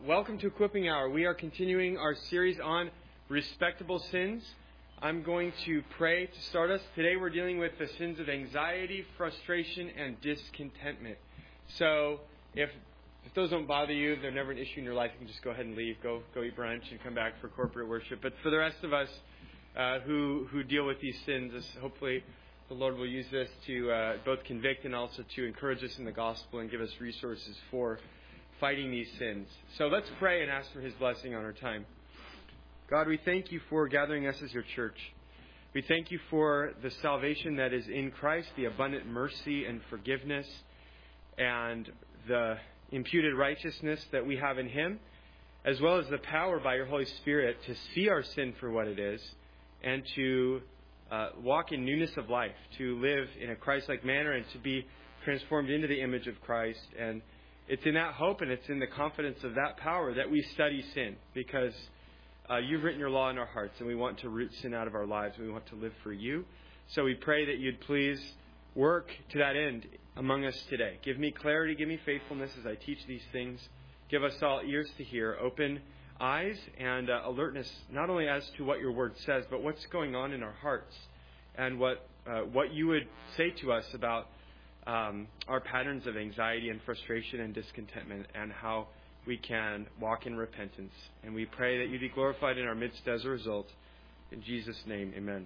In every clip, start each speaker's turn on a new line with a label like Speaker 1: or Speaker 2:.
Speaker 1: Welcome to Equipping Hour. We are continuing our series on respectable sins. I'm going to pray to start us. Today we're dealing with the sins of anxiety, frustration, and discontentment. So if those don't bother you, they're never an issue in your life, you can just go ahead and leave. Go eat brunch and come back for corporate worship. But for the rest of us who deal with these sins, hopefully the Lord will use this to both convict and also to encourage us in the gospel and give us resources for fighting these sins. So let's pray and ask for His blessing on our time. God, we thank you for gathering us as your church. We thank you for the salvation that is in Christ, the abundant mercy and forgiveness, and the imputed righteousness that we have in Him, as well as the power by your Holy Spirit to see our sin for what it is and to walk in newness of life, to live in a Christ-like manner and to be transformed into the image of Christ. And it's in that hope and it's in the confidence of that power that we study sin, because you've written your law in our hearts and we want to root sin out of our lives. We want to live for you. So we pray that you'd please work to that end among us today. Give me clarity, give me faithfulness as I teach these things. Give us all ears to hear, open eyes and alertness, not only as to what your word says, but what's going on in our hearts and what you would say to us about our patterns of anxiety and frustration and discontentment, and how we can walk in repentance. And we pray that you be glorified in our midst as a result. In Jesus' name, amen.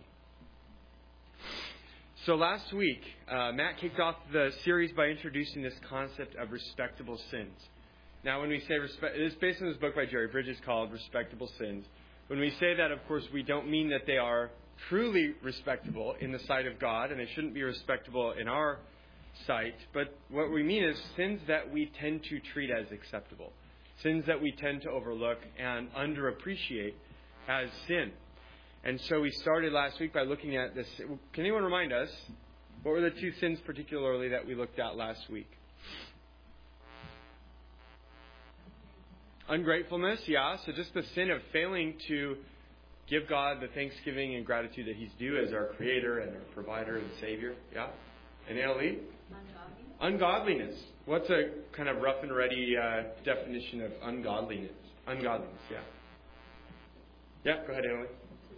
Speaker 1: So last week, Matt kicked off the series by introducing this concept of respectable sins. Now, when we say it is based on this book by Jerry Bridges called Respectable Sins. When we say that, of course, we don't mean that they are truly respectable in the sight of God, and they shouldn't be respectable in our sight, but what we mean is sins that we tend to treat as acceptable, sins that we tend to overlook and underappreciate as sin. And so we started last week by looking at this. Can anyone remind us, what were the two sins particularly that we looked at last week? Ungratefulness, yeah. So just the sin of failing to give God the thanksgiving and gratitude that He's due as our Creator and our Provider and Savior, yeah. And Annalie? Ungodliness. What's a kind of rough and ready definition of ungodliness? Ungodliness, yeah. Yeah, go ahead, Annalie.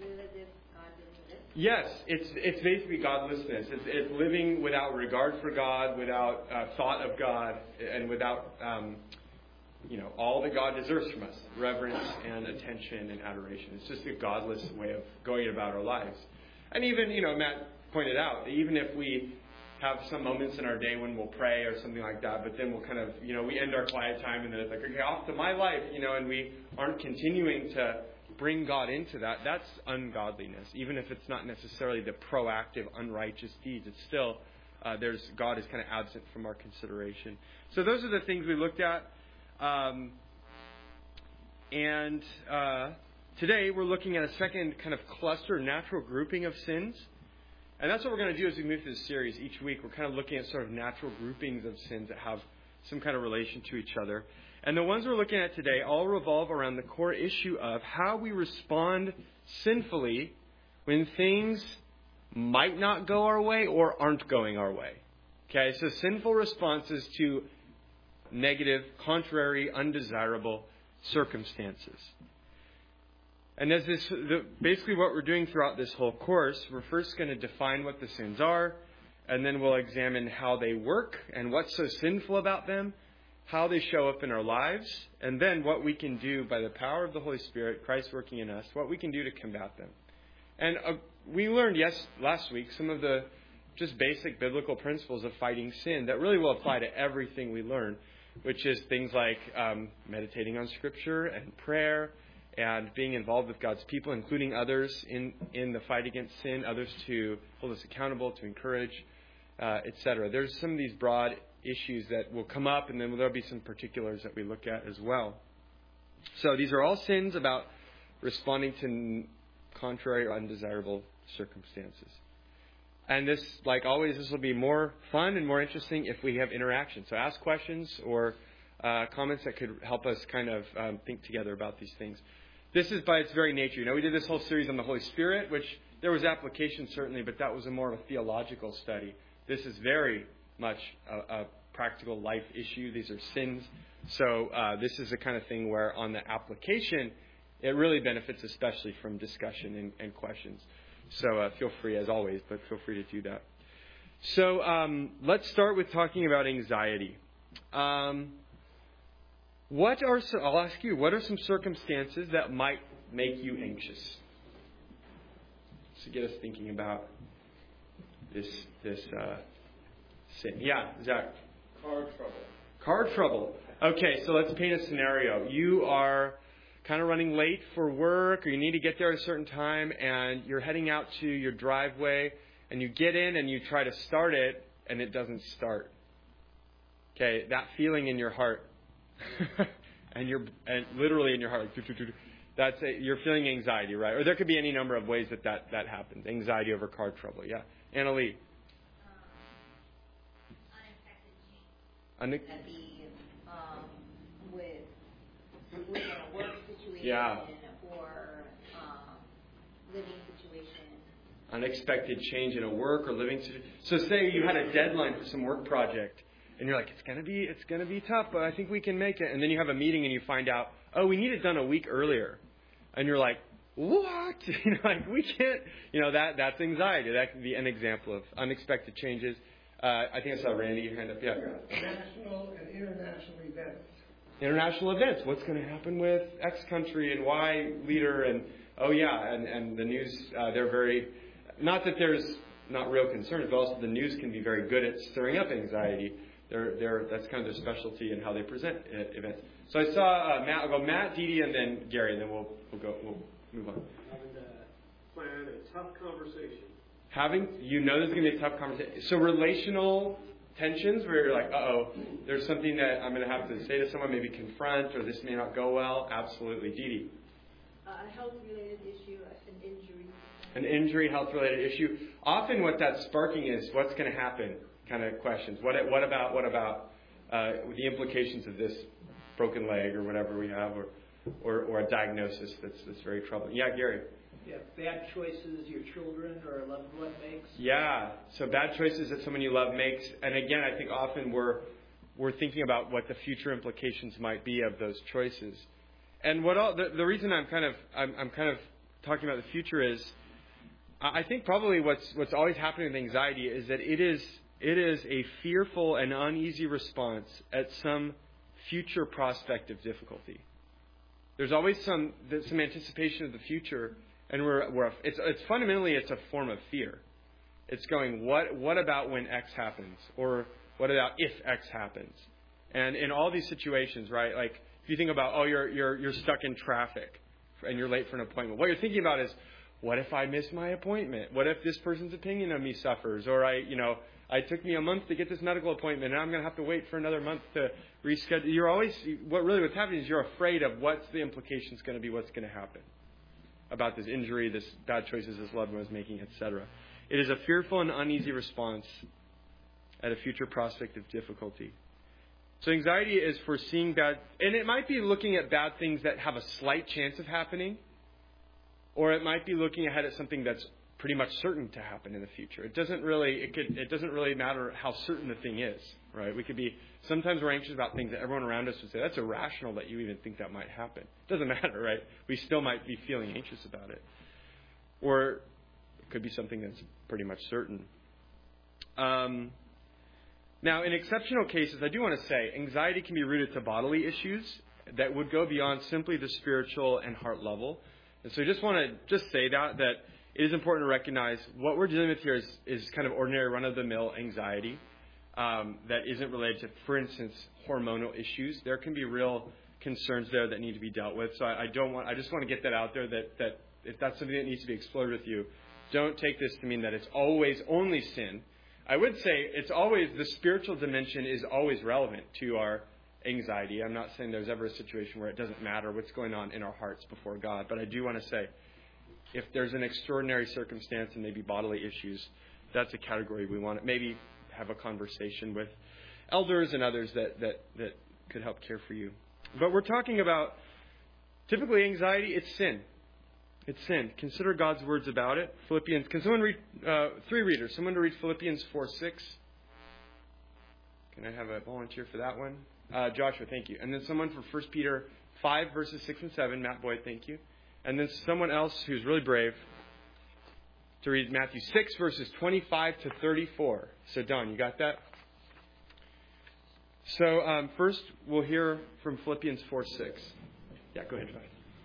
Speaker 1: Yes, it's basically godlessness. It's living without regard for God, without thought of God, and without all that God deserves from us, reverence and attention and adoration. It's just a godless way of going about our lives. And even, Matt pointed out, even if we have some moments in our day when we'll pray or something like that, but then we'll kind of, we end our quiet time and then it's like, okay, off to my life, and we aren't continuing to bring God into that. That's ungodliness. Even if it's not necessarily the proactive, unrighteous deeds, it's still, God is kind of absent from our consideration. So those are the things we looked at. And today we're looking at a second kind of cluster, natural grouping of sins. And that's what we're going to do as we move through this series. Each week we're kind of looking at sort of natural groupings of sins that have some kind of relation to each other. And the ones we're looking at today all revolve around the core issue of how we respond sinfully when things might not go our way or aren't going our way. Okay, so sinful responses to negative, contrary, undesirable circumstances. And as basically what we're doing throughout this whole course, we're first going to define what the sins are, and then we'll examine how they work and what's so sinful about them, how they show up in our lives, and then what we can do by the power of the Holy Spirit, Christ working in us, what we can do to combat them. And we learned, last week, some of the just basic biblical principles of fighting sin that really will apply to everything we learn, which is things like meditating on Scripture and prayer, and being involved with God's people, including others in the fight against sin, others to hold us accountable, to encourage, etc. There's some of these broad issues that will come up, and then there'll be some particulars that we look at as well. So these are all sins about responding to contrary or undesirable circumstances. And this, like always, this will be more fun and more interesting if we have interaction. So ask questions or comments that could help us kind of think together about these things. This is by its very nature. We did this whole series on the Holy Spirit, which there was application certainly, but that was more of a theological study. This is very much a practical life issue. These are sins. So this is the kind of thing where on the application, it really benefits especially from discussion and questions. So feel free, as always, but feel free to do that. So let's start with talking about anxiety. I'll ask you, what are some circumstances that might make you anxious? To get us thinking about this sin. Yeah, Zach. Car trouble. Okay, so let's paint a scenario. You are kind of running late for work, or you need to get there at a certain time, and you're heading out to your driveway, and you get in and you try to start it, and it doesn't start. Okay, that feeling in your heart, and literally in your heart, you're feeling anxiety, right? Or there could be any number of ways that happens. Anxiety over car trouble. Yeah, Anna Lee.
Speaker 2: Unexpected change. That'd be with a work situation,
Speaker 1: yeah,
Speaker 2: or living situation.
Speaker 1: Unexpected change in a work or living situation. So say you had a deadline for some work project, and you're like, it's gonna be tough, but I think we can make it. And then you have a meeting and you find out, oh, we need it done a week earlier. And you're like, what? Like we can't. That's anxiety. That could be an example of unexpected changes. I think I saw Randy, your hand up. Yeah.
Speaker 3: National and international events.
Speaker 1: International events. What's going to happen with X country and Y leader? And and the news. They're very. Not that there's not real concerns, but also the news can be very good at stirring up anxiety. That's kind of their specialty in how they present events. So I saw Matt. I'll go Matt, Dee Dee, and then Gary, and then we'll move on.
Speaker 4: Having to plan a tough conversation.
Speaker 1: There's going to be a tough conversation. So relational tensions where you're like, there's something that I'm going to have to say to someone, maybe confront, or this may not go well. Absolutely, Dee Dee.
Speaker 5: A health-related issue, an injury.
Speaker 1: An injury, health-related issue. Often, what that's sparking is what's going to happen. Kind of questions. What about the implications of this broken leg or whatever we have, or a diagnosis that's very troubling. Yeah, Gary.
Speaker 6: Yeah, bad choices your children or a loved one makes.
Speaker 1: Yeah, so bad choices that someone you love makes, and again, I think often we're thinking about what the future implications might be of those choices. And the reason I'm kind of talking about the future is, I think probably what's always happening with anxiety is that it is a fearful and uneasy response at some future prospect of difficulty. There's always some anticipation of the future. And it's fundamentally a form of fear. It's going, what about when X happens? Or what about if X happens? And in all these situations, right, like if you think about, you're stuck in traffic and you're late for an appointment. What you're thinking about is, what if I miss my appointment? What if this person's opinion of me suffers? Or it took me a month to get this medical appointment and I'm going to have to wait for another month to reschedule. What's happening is you're afraid of what's the implications going to be, what's going to happen about this injury, this bad choices this loved one is making, etc. It is a fearful and uneasy response at a future prospect of difficulty. So anxiety is foreseeing bad, and it might be looking at bad things that have a slight chance of happening, or it might be looking ahead at something that's pretty much certain to happen in the future. It doesn't really matter how certain the thing is, right? Sometimes we're anxious about things that everyone around us would say, that's irrational that you even think that might happen. It doesn't matter, right? We still might be feeling anxious about it. Or it could be something that's pretty much certain. Now, in exceptional cases, I do want to say, anxiety can be rooted to bodily issues that would go beyond simply the spiritual and heart level. And so I just want to say that it is important to recognize what we're dealing with here is kind of ordinary run-of-the-mill anxiety that isn't related to, for instance, hormonal issues. There can be real concerns there that need to be dealt with. So I just want to get that out there that if that's something that needs to be explored with you, don't take this to mean that it's always only sin. I would say the spiritual dimension is always relevant to our anxiety. I'm not saying there's ever a situation where it doesn't matter what's going on in our hearts before God. But I do want to say, if there's an extraordinary circumstance and maybe bodily issues, that's a category we want to maybe have a conversation with elders and others that could help care for you. But we're talking about, typically anxiety, it's sin. It's sin. Consider God's words about it. Philippians. Can someone read, 3 readers, someone to read Philippians 4:6? Can I have a volunteer for that one? Joshua, thank you. And then someone for 1 Peter 5, verses 6 and 7. Matt Boyd, thank you. And then someone else who's really brave to read Matthew 6, verses 25 to 34. So, Don, you got that? So, first, we'll hear from Philippians 4, 6. Yeah, go ahead.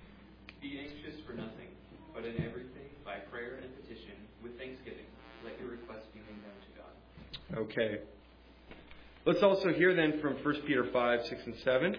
Speaker 7: Be anxious for nothing, but in everything, by prayer and petition, with thanksgiving, let your requests be made known to God.
Speaker 1: Okay. Let's also hear then from 1 Peter 5, 6 and 7.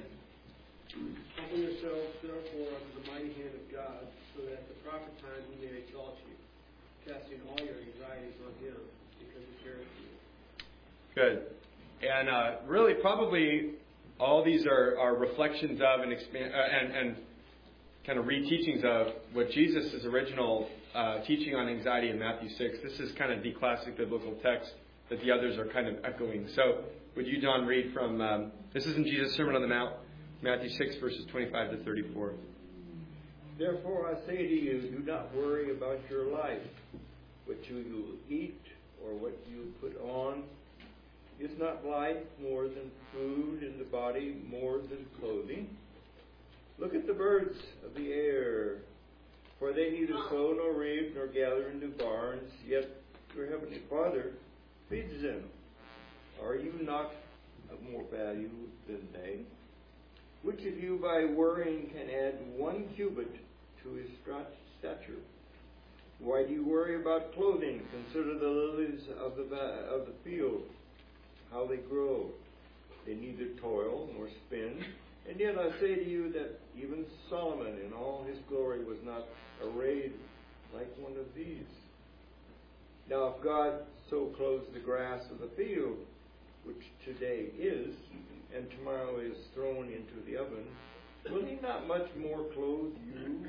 Speaker 4: Humble yourselves, therefore, under the mighty hand of God, so that at the proper time He may exalt you, casting all your anxieties on Him, because He cares for you.
Speaker 1: Good. And really, probably all these are reflections of and kind of reteachings of what Jesus' original teaching on anxiety in Matthew 6. This is kind of the classic biblical text that the others are kind of echoing. So, would you, Don, read from, this is in Jesus' Sermon on the Mount, Matthew 6, verses 25 to 34.
Speaker 8: Therefore I say to you, do not worry about your life, what you will eat or what you put on. Is not life more than food, and the body more than clothing? Look at the birds of the air, for they neither sow nor reap nor gather into barns, yet your heavenly Father feeds them. Are you not of more value than they? Which of you by worrying can add 1 cubit to his stature? Why do you worry about clothing? Consider the lilies of the field, how they grow. They neither toil nor spin. And yet I say to you that even Solomon in all his glory was not arrayed like one of these. Now if God so clothes the grass of the field, which today is, and tomorrow is thrown into the oven, will He not much more clothe you,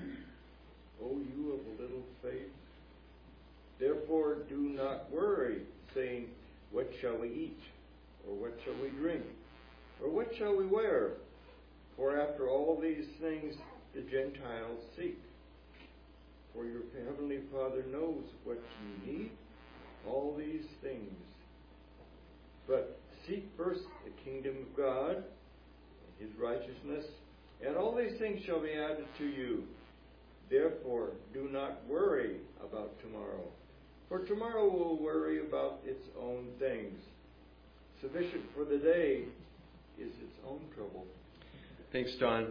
Speaker 8: O you of little faith? Therefore do not worry, saying, what shall we eat? Or what shall we drink? Or what shall we wear? For after all these things the Gentiles seek. For your heavenly Father knows what you need, all these things. But seek first the kingdom of God and His righteousness, and all these things shall be added to you. Therefore do not worry about tomorrow, for tomorrow will worry about its own things. Sufficient for the day is its own trouble.
Speaker 1: Thanks, Don.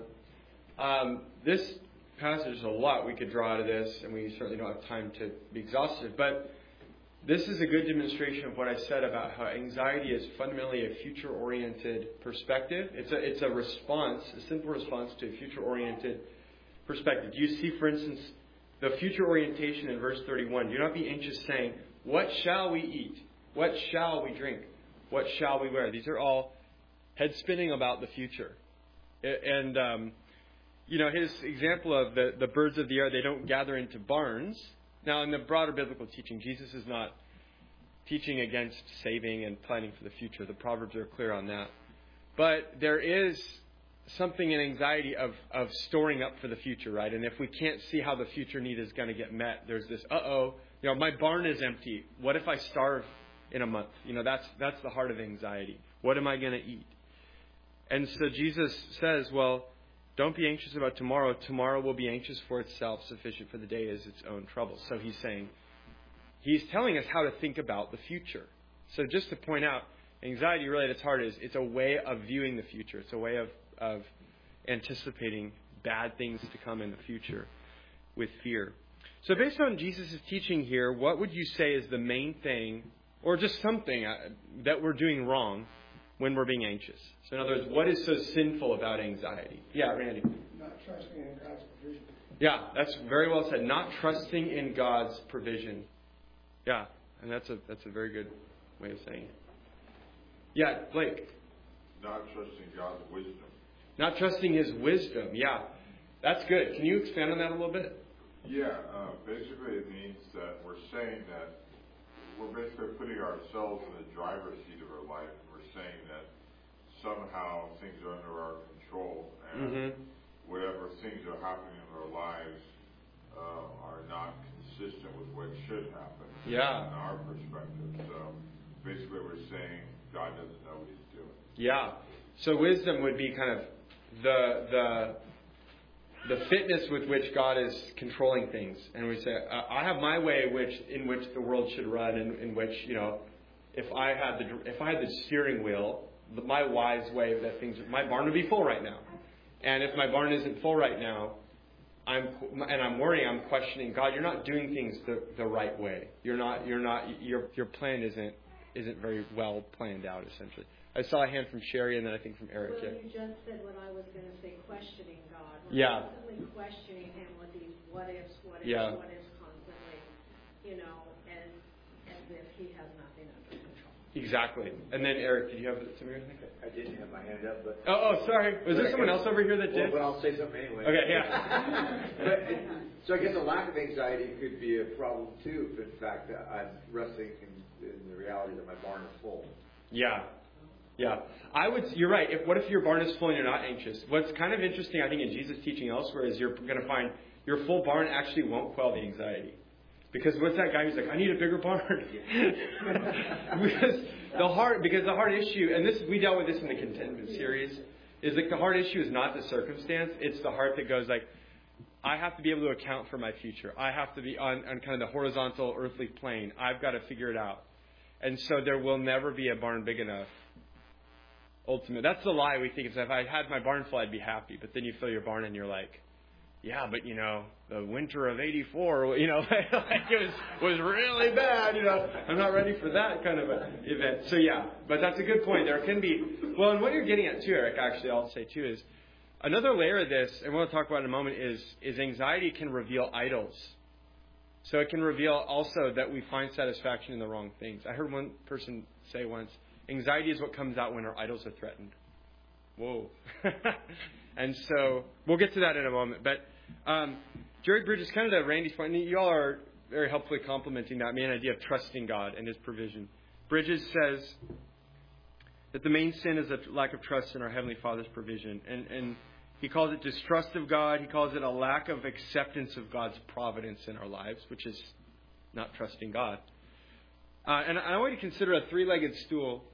Speaker 1: This passage is a lot we could draw out of this, and we certainly don't have time to be exhaustive, but this is a good demonstration of what I said about how anxiety is fundamentally a future-oriented perspective. It's a response, a simple response to a future-oriented perspective. Do you see, for instance, the future orientation in verse 31? Do not be anxious, saying, what shall we eat? What shall we drink? What shall we wear? These are all head spinning about the future. And, his example of the birds of the air, they don't gather into barns. Now, in the broader biblical teaching, Jesus is not teaching against saving and planning for the future. The Proverbs are clear on that. But there is something in anxiety of storing up for the future, right? And if we can't see how the future need is going to get met, there's this, my barn is empty. What if I starve in a month? That's the heart of anxiety. What am I going to eat? And so Jesus says, well, don't be anxious about tomorrow. Tomorrow will be anxious for itself. Sufficient for the day is its own trouble. So he's telling us how to think about the future. So just to point out, anxiety really at its heart is it's a way of viewing the future. It's a way of anticipating bad things to come in the future with fear. So based on Jesus' teaching here, what would you say is the main thing, or just something that we're doing wrong when we're being anxious? So in other words, what is so sinful about anxiety? Yeah, Randy.
Speaker 3: Not trusting in God's provision.
Speaker 1: Yeah, that's very well said. Not trusting in God's provision. Yeah, and that's a very good way of saying it. Yeah, Blake.
Speaker 9: Not trusting God's wisdom.
Speaker 1: Not trusting His wisdom. Yeah, that's good. Can you expand on that a little bit?
Speaker 9: Yeah, basically it means that we're saying that we're basically putting ourselves in the driver's seat of our life. And we're saying that somehow things are under our control, and whatever things are happening in our lives are not consistent with what should happen in our perspective. So basically we're saying God doesn't know what He's doing.
Speaker 1: Yeah. So wisdom would be kind of the fitness with which God is controlling things. And we say, I have my way in which the world should run, and in which, if I had the steering wheel, my wise way that my barn would be full right now. And if my barn isn't full right now, I'm worrying, I'm questioning, God, you're not doing things the right way. Your plan isn't very well planned out, essentially. I saw a hand from Sherry, and then I think from Eric.
Speaker 5: Well, you just said what I was going to say, questioning God.
Speaker 1: We're
Speaker 5: constantly questioning Him with these what ifs constantly, as if He has nothing under control.
Speaker 1: Exactly. And then Eric, did you have something?
Speaker 10: I didn't have my hand up, but...
Speaker 1: Oh, sorry. Was there someone else over here that did?
Speaker 10: Well, I'll say something anyway.
Speaker 1: Okay, yeah.
Speaker 10: So I guess a lack of anxiety could be a problem too, if in fact I'm resting in the reality that my barn is full.
Speaker 1: Yeah. You're right. What if your barn is full and you're not anxious? What's kind of interesting, I think, in Jesus' teaching elsewhere is you're going to find your full barn actually won't quell the anxiety. Because what's that guy who's like, I need a bigger barn? because the hard issue, and we dealt with this in the contentment series, is like the hard issue is not the circumstance. It's the heart that goes like, I have to be able to account for my future. I have to be on kind of the horizontal earthly plane. I've got to figure it out. And so there will never be a barn big enough. Ultimate. That's the lie we think. Is if I had my barn full, I'd be happy. But then you fill your barn and you're like, yeah, but the winter of '84, like it was really bad. I'm not ready for that kind of an event. So yeah, but that's a good point. There can be, and what you're getting at too, Eric, actually, I'll say too, is another layer of this, and we'll talk about in a moment, is anxiety can reveal idols. So it can reveal also that we find satisfaction in the wrong things. I heard one person say once, anxiety is what comes out when our idols are threatened. Whoa. And so we'll get to that in a moment. But Jerry Bridges, kind of to Randy's point, and you all are very helpfully complimenting that main idea of trusting God and His provision. Bridges says that the main sin is a lack of trust in our Heavenly Father's provision. And he calls it distrust of God. He calls it a lack of acceptance of God's providence in our lives, which is not trusting God. And I want you to consider a three-legged stool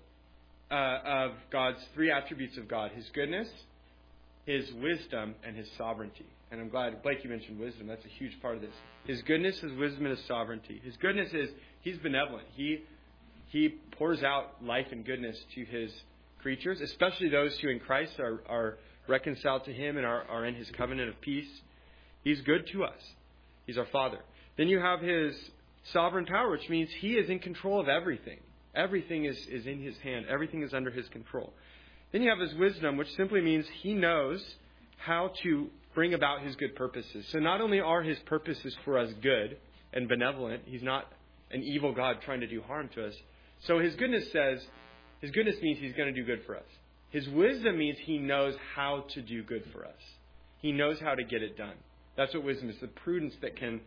Speaker 1: of God's three attributes of God: His goodness, His wisdom, and His sovereignty. And I'm glad, Blake, you mentioned wisdom. That's a huge part of this. His goodness, His wisdom, and His sovereignty. His goodness is He's benevolent. He pours out life and goodness to His creatures, especially those who in Christ are reconciled to Him and are in His covenant of peace. He's good to us. He's our Father. Then you have His sovereign power, which means He is in control of everything. Everything is in His hand. Everything is under His control. Then you have His wisdom, which simply means He knows how to bring about His good purposes. So not only are His purposes for us good and benevolent, He's not an evil God trying to do harm to us. So His goodness means He's going to do good for us. His wisdom means He knows how to do good for us. He knows how to get it done. That's what wisdom is, the prudence that can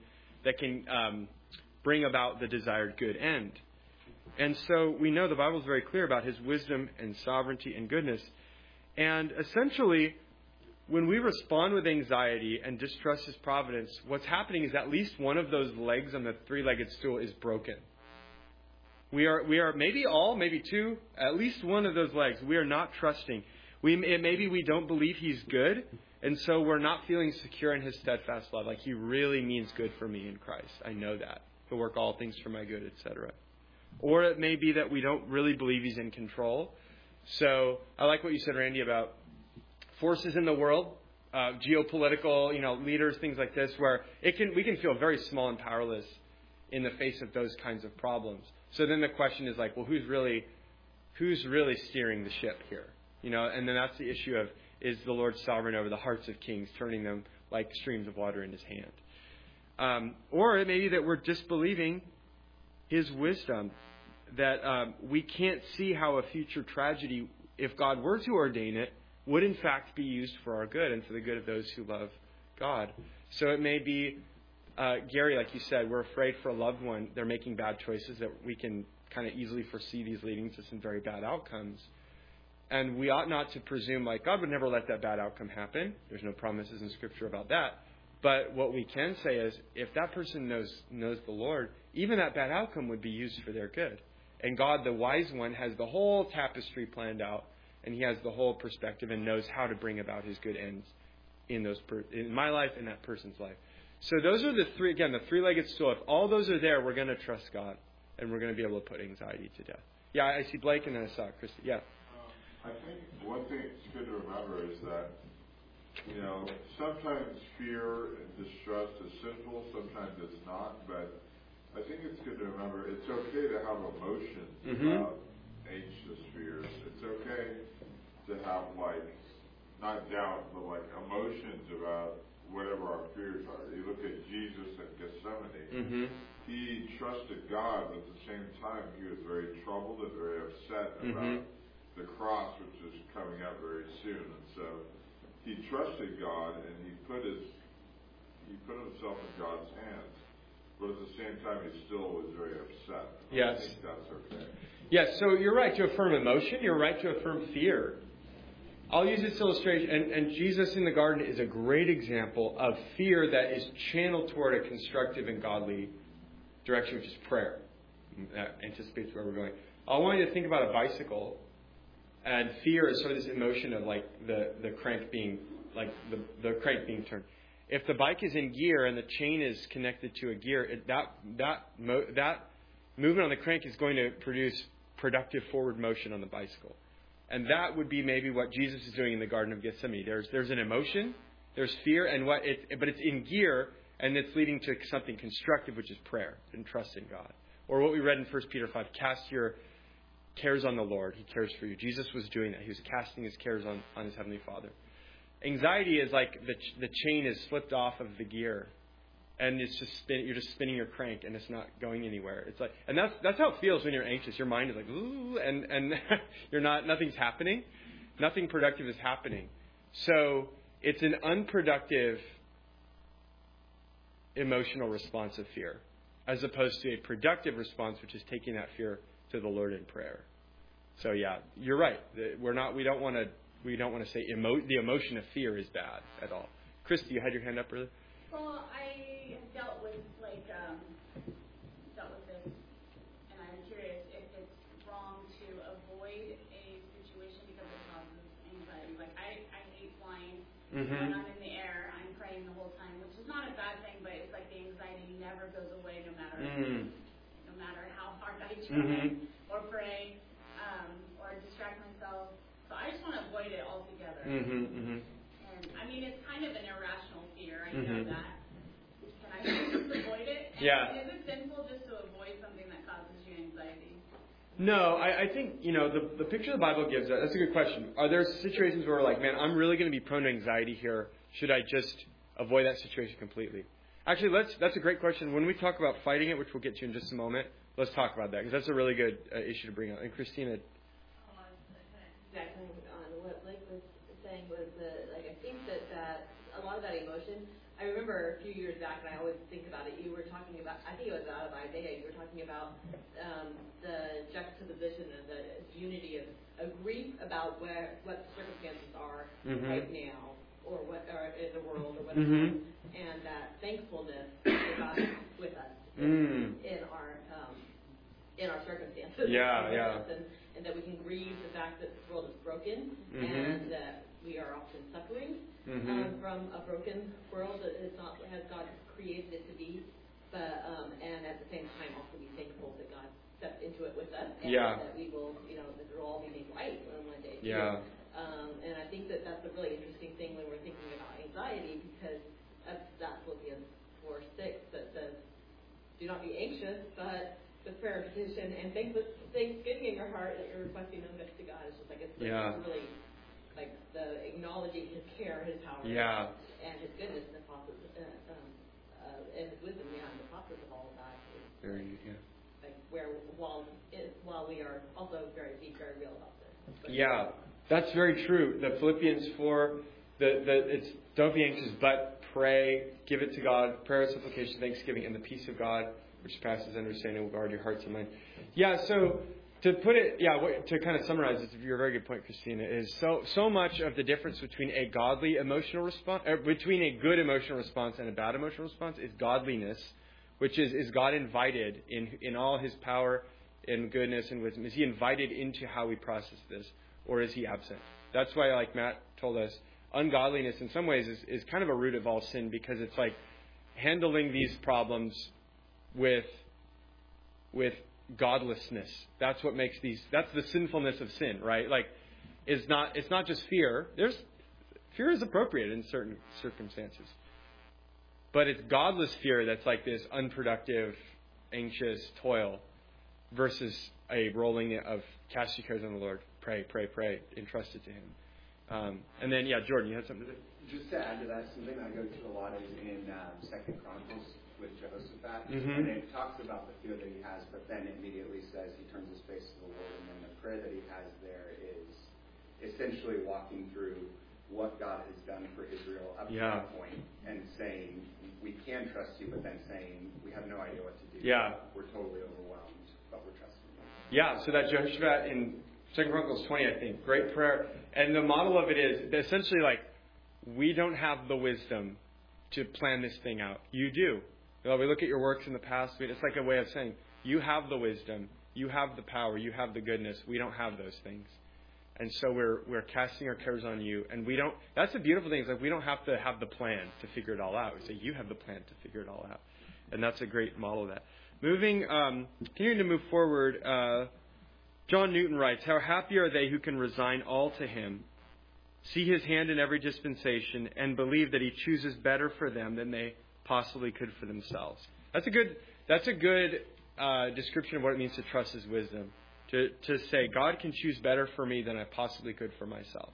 Speaker 1: bring about the desired good end. And so we know the Bible is very clear about His wisdom and sovereignty and goodness. And essentially, when we respond with anxiety and distrust His providence, what's happening is at least one of those legs on the three-legged stool is broken. We are maybe all, maybe two, at least one of those legs. We are not trusting. Maybe we don't believe He's good, and so we're not feeling secure in His steadfast love. Like He really means good for me in Christ. I know that. He'll work all things for my good, etc. Or it may be that we don't really believe He's in control. So I like what you said, Randy, about forces in the world, geopolitical, leaders, things like this, where we can feel very small and powerless in the face of those kinds of problems. So then the question is like, well, who's really steering the ship here? And then that's the issue of, is the Lord sovereign over the hearts of kings, turning them like streams of water in His hand? Or it may be that we're disbelieving His wisdom, that we can't see how a future tragedy, if God were to ordain it, would in fact be used for our good and for the good of those who love God. So it may be, Gary, like you said, we're afraid for a loved one. They're making bad choices that we can kind of easily foresee these leading to some very bad outcomes. And we ought not to presume like God would never let that bad outcome happen. There's no promises in Scripture about that. But what we can say is, if that person knows the Lord, even that bad outcome would be used for their good. And God, the wise one, has the whole tapestry planned out, and He has the whole perspective and knows how to bring about His good ends in my life and that person's life. So those are the three-legged stool. If all those are there, we're going to trust God, and we're going to be able to put anxiety to death. Yeah, I see Blake, and then I saw Christy. Yeah.
Speaker 9: I think one thing it's good to remember is that, sometimes fear and distrust is sinful, sometimes it's not, but I think it's good to remember it's okay to have emotions about anxious fears. It's okay to have, not doubt, but emotions about whatever our fears are. You look at Jesus in Gethsemane. He trusted God, but at the same time, he was very troubled and very upset about the cross, which is coming up very soon. And so he trusted God, and he put himself in God's hands. But at the same time, he still was very upset.
Speaker 1: Yes.
Speaker 9: I think that's okay.
Speaker 1: Yes, so you're right to affirm emotion. You're right to affirm fear. I'll use this illustration, and Jesus in the garden is a great example of fear that is channeled toward a constructive and godly direction, which is prayer. That anticipates where we're going. I want you to think about a bicycle, and fear is sort of this emotion of the crank being the crank being turned. If the bike is in gear and the chain is connected to a gear, that movement on the crank is going to produce productive forward motion on the bicycle. And that would be maybe what Jesus is doing in the Garden of Gethsemane. There's an emotion, there's fear, but it's in gear, and it's leading to something constructive, which is prayer and trust in God. Or what we read in 1 Peter 5, cast your cares on the Lord. He cares for you. Jesus was doing that. He was casting his cares on his Heavenly Father. Anxiety is like the chain is slipped off of the gear, and it's just you're just spinning your crank, and it's not going anywhere. It's and that's how it feels when you're anxious. Your mind is ooh, and you're nothing's happening, nothing productive is happening. So it's an unproductive emotional response of fear, as opposed to a productive response, which is taking that fear to the Lord in prayer. So yeah, you're right. We don't want to say the emotion of fear is bad at all. Christy, you had your hand up earlier.
Speaker 5: Well, I have dealt with this, and I'm curious if it's wrong to avoid a situation because it causes anxiety. I hate flying. When I'm in the air, I'm praying the whole time, which is not a bad thing, but it's like the anxiety never goes away no matter how hard I try or pray or distract myself. So I just want to avoid it altogether. And I mean, it's kind of an irrational fear. I know that. Can I just avoid it? And is it sinful just to avoid something that causes you anxiety?
Speaker 1: No, I think, the picture the Bible gives us, that's a good question. Are there situations where we're man, I'm really going to be prone to anxiety here. Should I just avoid that situation completely? Actually, that's a great question. When we talk about fighting it, which we'll get to in just a moment, let's talk about that, because that's a really good issue to bring up. And Christina.
Speaker 11: Exactly on what Blake was saying was I think that a lot of that emotion, I remember a few years back, and I always think about it, you were talking about, I think it was out of Isaiah, you were talking about the juxtaposition of the unity of grief about what the circumstances are right now, or what are in the world, or whatever, and that thankfulness that God is with us in our circumstances. And that we can grieve the fact that this world is broken, and that we are often suffering from a broken world that is not as God created it to be. But and at the same time, also be thankful that God stepped into it with us, and that we will, that it will all be made right one day. And I think that that's a really interesting thing when we're thinking about anxiety, because that's Philippians 4:6 that says, "Do not be anxious, but with prayer and petition and thanksgiving in your heart that you're requesting them to God." It's just it's really the acknowledging His care, His power, and His goodness, and the process, and His wisdom behind the process of all of that. While we are also very real about this.
Speaker 1: That's very true. The Philippians 4, it's don't be anxious, but pray, give it to God, prayer, supplication, thanksgiving, and the peace of God, which passes understanding, will guard your hearts and mind. So to put it, to kind of summarize this, you're a very good point, Christina, is so much of the difference between a godly emotional response, between a good emotional response and a bad emotional response is godliness, which is God invited in all His power, in goodness and wisdom? Is he invited into how we process this, or is he absent? That's why, like Matt told us, ungodliness in some ways is kind of a root of all sin, because it's like handling these problems with godlessness. That's what makes that's the sinfulness of sin, right? Like, it's not just fear. Fear is appropriate in certain circumstances. But it's godless fear that's like this unproductive, anxious toil versus a rolling of cast your cares on the Lord, pray, entrust it to Him. And then, Jordan, you had something to say?
Speaker 12: Just to add to that, something I go to a lot is in 2 Chronicles with Jehoshaphat,
Speaker 1: Mm-hmm.
Speaker 12: and it talks about the fear that he has, but then immediately says he turns his face to the Lord, and then the prayer that he has there is essentially walking through what God has done for Israel up to that point, and saying, we can trust you, but then saying, we have no idea what to do.
Speaker 1: Yeah.
Speaker 12: We're totally overwhelmed, but we're trusting you.
Speaker 1: Yeah, so that Jehoshaphat in 2 Chronicles 20, I think, great prayer. And the model of it is essentially like, we don't have the wisdom to plan this thing out. You do. Well, we look at your works in the past. It's like a way of saying, you have the wisdom, you have the power, you have the goodness. We don't have those things. And so we're casting our cares on you. And we don't, that's the beautiful thing, is like we don't have to have the plan to figure it all out. We say, you have the plan to figure it all out. And that's a great model of that. Continuing to move forward, John Newton writes, how happy are they who can resign all to Him, see His hand in every dispensation, and believe that He chooses better for them than they possibly could for themselves. That's a good description of what it means to trust His wisdom. To say, God can choose better for me than I possibly could for myself.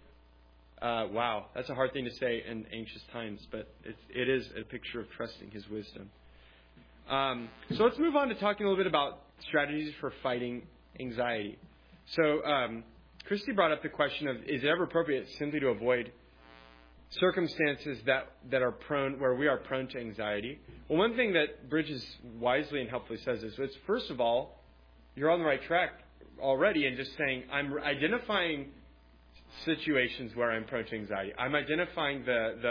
Speaker 1: Wow, that's a hard thing to say in anxious times, but it is a picture of trusting His wisdom. So let's move on to talking a little bit about strategies for fighting anxiety. So Christy brought up the question of, is it ever appropriate simply to avoid circumstances that are prone, where we are prone to anxiety? Well, one thing that Bridges wisely and helpfully says is, first of all, you're on the right track already in just saying, I'm identifying situations where I'm prone to anxiety. I'm identifying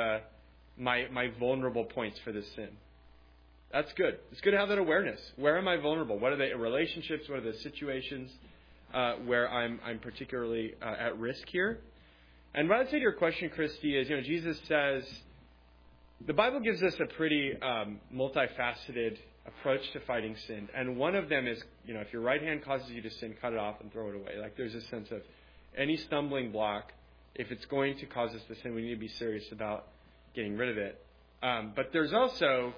Speaker 1: my vulnerable points for this sin. That's good. It's good to have that awareness. Where am I vulnerable? What are the relationships? What are the situations where I'm particularly at risk here? And what I'd say to your question, Christy, is, Jesus says, the Bible gives us a pretty multifaceted approach to fighting sin. And one of them is, if your right hand causes you to sin, cut it off and throw it away. Like, there's a sense of any stumbling block, if it's going to cause us to sin, we need to be serious about getting rid of it. But there's also,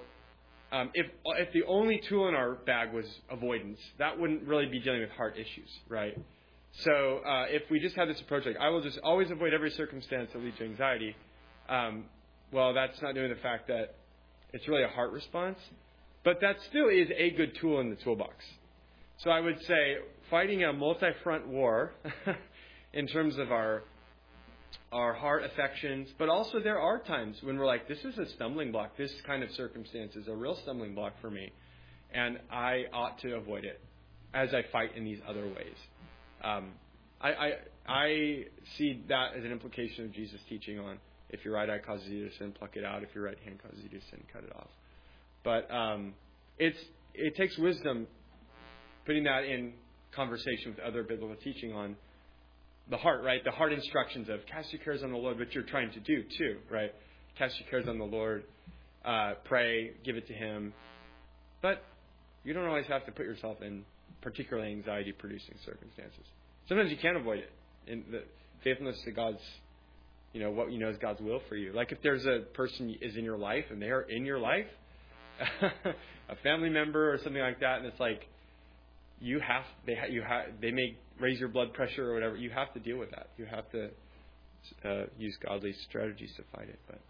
Speaker 1: if the only tool in our bag was avoidance, that wouldn't really be dealing with heart issues, right? So if we just have this approach, like, I will just always avoid every circumstance that leads to anxiety, well, that's not doing the fact that it's really a heart response. But that still is a good tool in the toolbox. So I would say fighting a multi-front war in terms of our heart affections, but also there are times when we're like, this is a stumbling block. This kind of circumstance is a real stumbling block for me, and I ought to avoid it as I fight in these other ways. I see that as an implication of Jesus' teaching on, if your right eye causes you to sin, pluck it out. If your right hand causes you to sin, cut it off. But it takes wisdom putting that in conversation with other biblical teaching on the heart, right? The heart instructions of cast your cares on the Lord, which you're trying to do too, right? Cast your cares on the Lord, pray, give it to Him. But you don't always have to put yourself in particularly anxiety-producing circumstances. Sometimes you can avoid it. In the faithfulness to God's, what is God's will for you. Like if there's a person is in your life and they are in your life, a family member or something like that, and it's like they may raise your blood pressure or whatever. You have to deal with that. You have to use godly strategies to fight it. But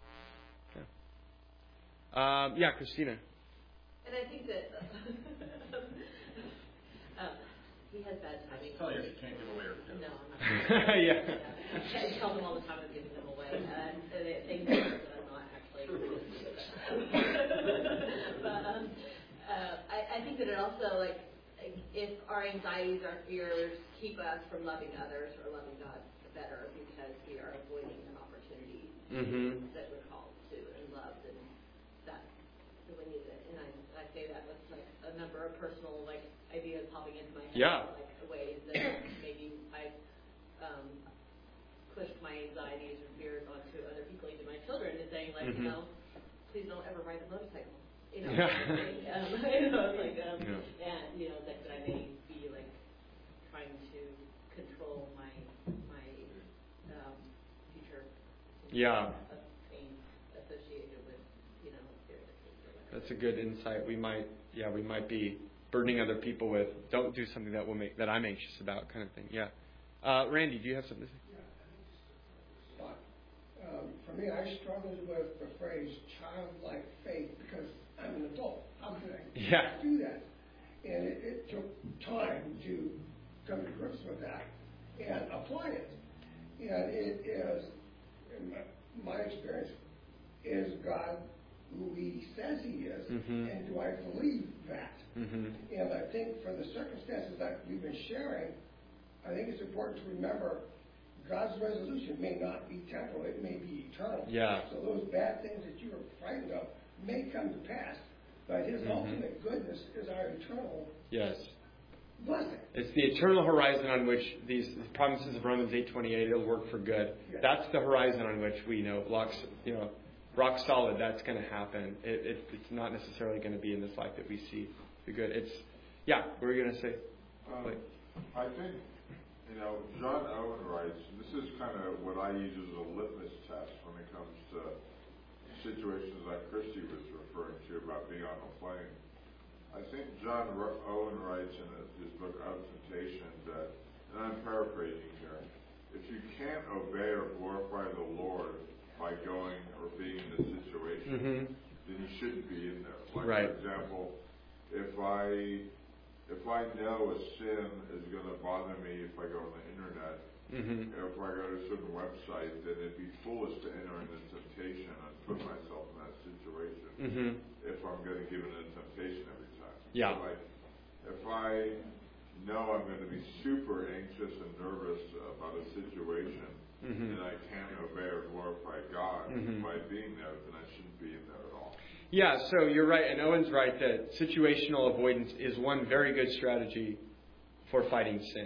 Speaker 1: Christina.
Speaker 11: And I think that he has bad timing.
Speaker 9: Tell you can't give away her kids.
Speaker 11: No, I'm not.
Speaker 1: Yeah.
Speaker 11: I tell them all the time I'm giving them away, and they think that I'm not actually. But I think that it also, like, if our anxieties, our fears keep us from loving others or loving God better because we are avoiding an opportunity that we're called to and loved, and that we need it. And I say that with like a number of personal ideas popping into my like ways that maybe I've pushed my anxieties or fears onto other people, even my children, and saying like, you know, please don't ever ride a motorcycle. You know, and you know that I may be like trying to control my future. Pain associated with, you know, serious.
Speaker 1: That's a good insight. We might be burdening other people with, don't do something that I'm anxious about, kind of thing. Yeah. Randy, do you have something to say?
Speaker 3: For me, I struggled with the phrase childlike faith because I'm an adult. How can I do that? And it took time to come to grips with that and apply it. And it is, in my experience, is God who He says He is, and do I believe that? And I think for the circumstances that we've been sharing, I think it's important to remember God's resolution may not be temporal, it may be eternal. So those bad things that you are frightened of may come to pass, but His ultimate goodness is our eternal blessing.
Speaker 1: It's the eternal horizon on which these promises of Romans 8:28, it'll work for good. That's the horizon on which we know, rock solid, that's going to happen. It's not necessarily going to be in this life that we see the good. What were you going to say?
Speaker 9: I think, John Owen writes, this is kind of what I use as a litmus test when it comes to situations like Christy was referring to about being on a plane. I think John Owen writes in his book Of Temptation that, and I'm paraphrasing here, if you can't obey or glorify the Lord by going or being in this situation, then you shouldn't be in there. Like, for example, if I know a sin is going to bother me if I go on the internet, if I go to a certain website, then it'd be foolish to enter into temptation and put myself in that situation if I'm going to give in to temptation every time. So like, if I know I'm going to be super anxious and nervous about a situation, and I can't obey or glorify God by being there, then I shouldn't be in there at all.
Speaker 1: Yeah, so you're right, and Owen's right that situational avoidance is one very good strategy for fighting sin.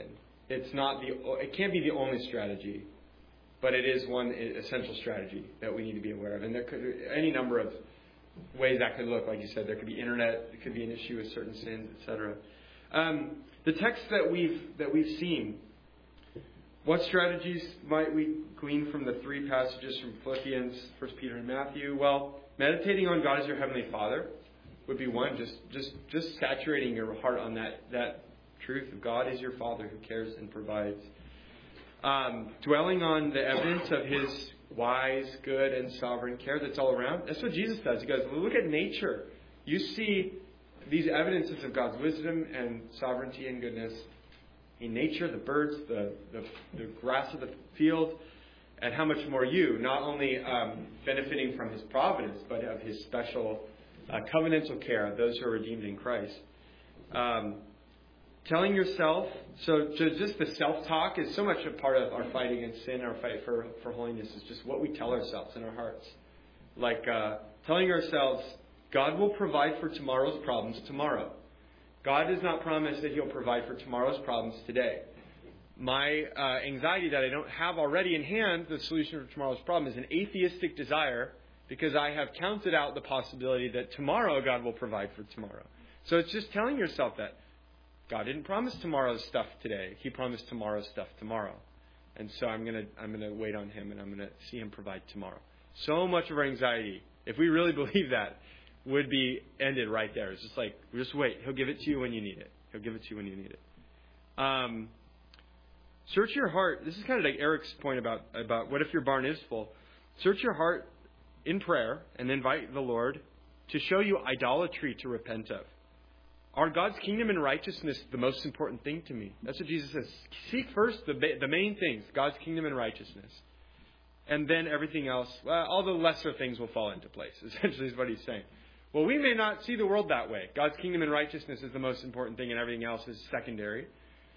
Speaker 1: It can't be the only strategy, but it is one essential strategy that we need to be aware of. And there could be any number of ways that could look. Like you said, there could be internet, it could be an issue with certain sins, etc. The text that we've seen, what strategies might we glean from the three passages from Philippians, 1 Peter, and Matthew? Well, meditating on God as your Heavenly Father would be one. Just saturating your heart on that truth of God is your Father who cares and provides. Dwelling on the evidence of His wise, good, and sovereign care that's all around. That's what Jesus does. He goes, well, look at nature. You see these evidences of God's wisdom and sovereignty and goodness in nature, the birds, the grass of the field, and how much more you, not only benefiting from His providence, but of His special covenantal care of those who are redeemed in Christ. Telling yourself, so just the self-talk is so much a part of our fight against sin, our fight for holiness, is just what we tell ourselves in our hearts. Like telling ourselves, God will provide for tomorrow's problems tomorrow. God does not promise that He'll provide for tomorrow's problems today. My anxiety that I don't have already in hand, the solution for tomorrow's problem, is an atheistic desire because I have counted out the possibility that tomorrow God will provide for tomorrow. So it's just telling yourself that God didn't promise tomorrow's stuff today. He promised tomorrow's stuff tomorrow. And so I'm gonna wait on Him and I'm gonna see Him provide tomorrow. So much of our anxiety, if we really believe that, would be ended right there. It's just like, just wait. He'll give it to you when you need it. He'll give it to you when you need it. Search your heart. This is kind of like Eric's point about what if your barn is full. Search your heart in prayer and invite the Lord to show you idolatry to repent of. Are God's kingdom and righteousness the most important thing to me? That's what Jesus says. Seek first the main things, God's kingdom and righteousness. And then everything else, all the lesser things will fall into place, essentially is what He's saying. Well, we may not see the world that way. God's kingdom and righteousness is the most important thing and everything else is secondary.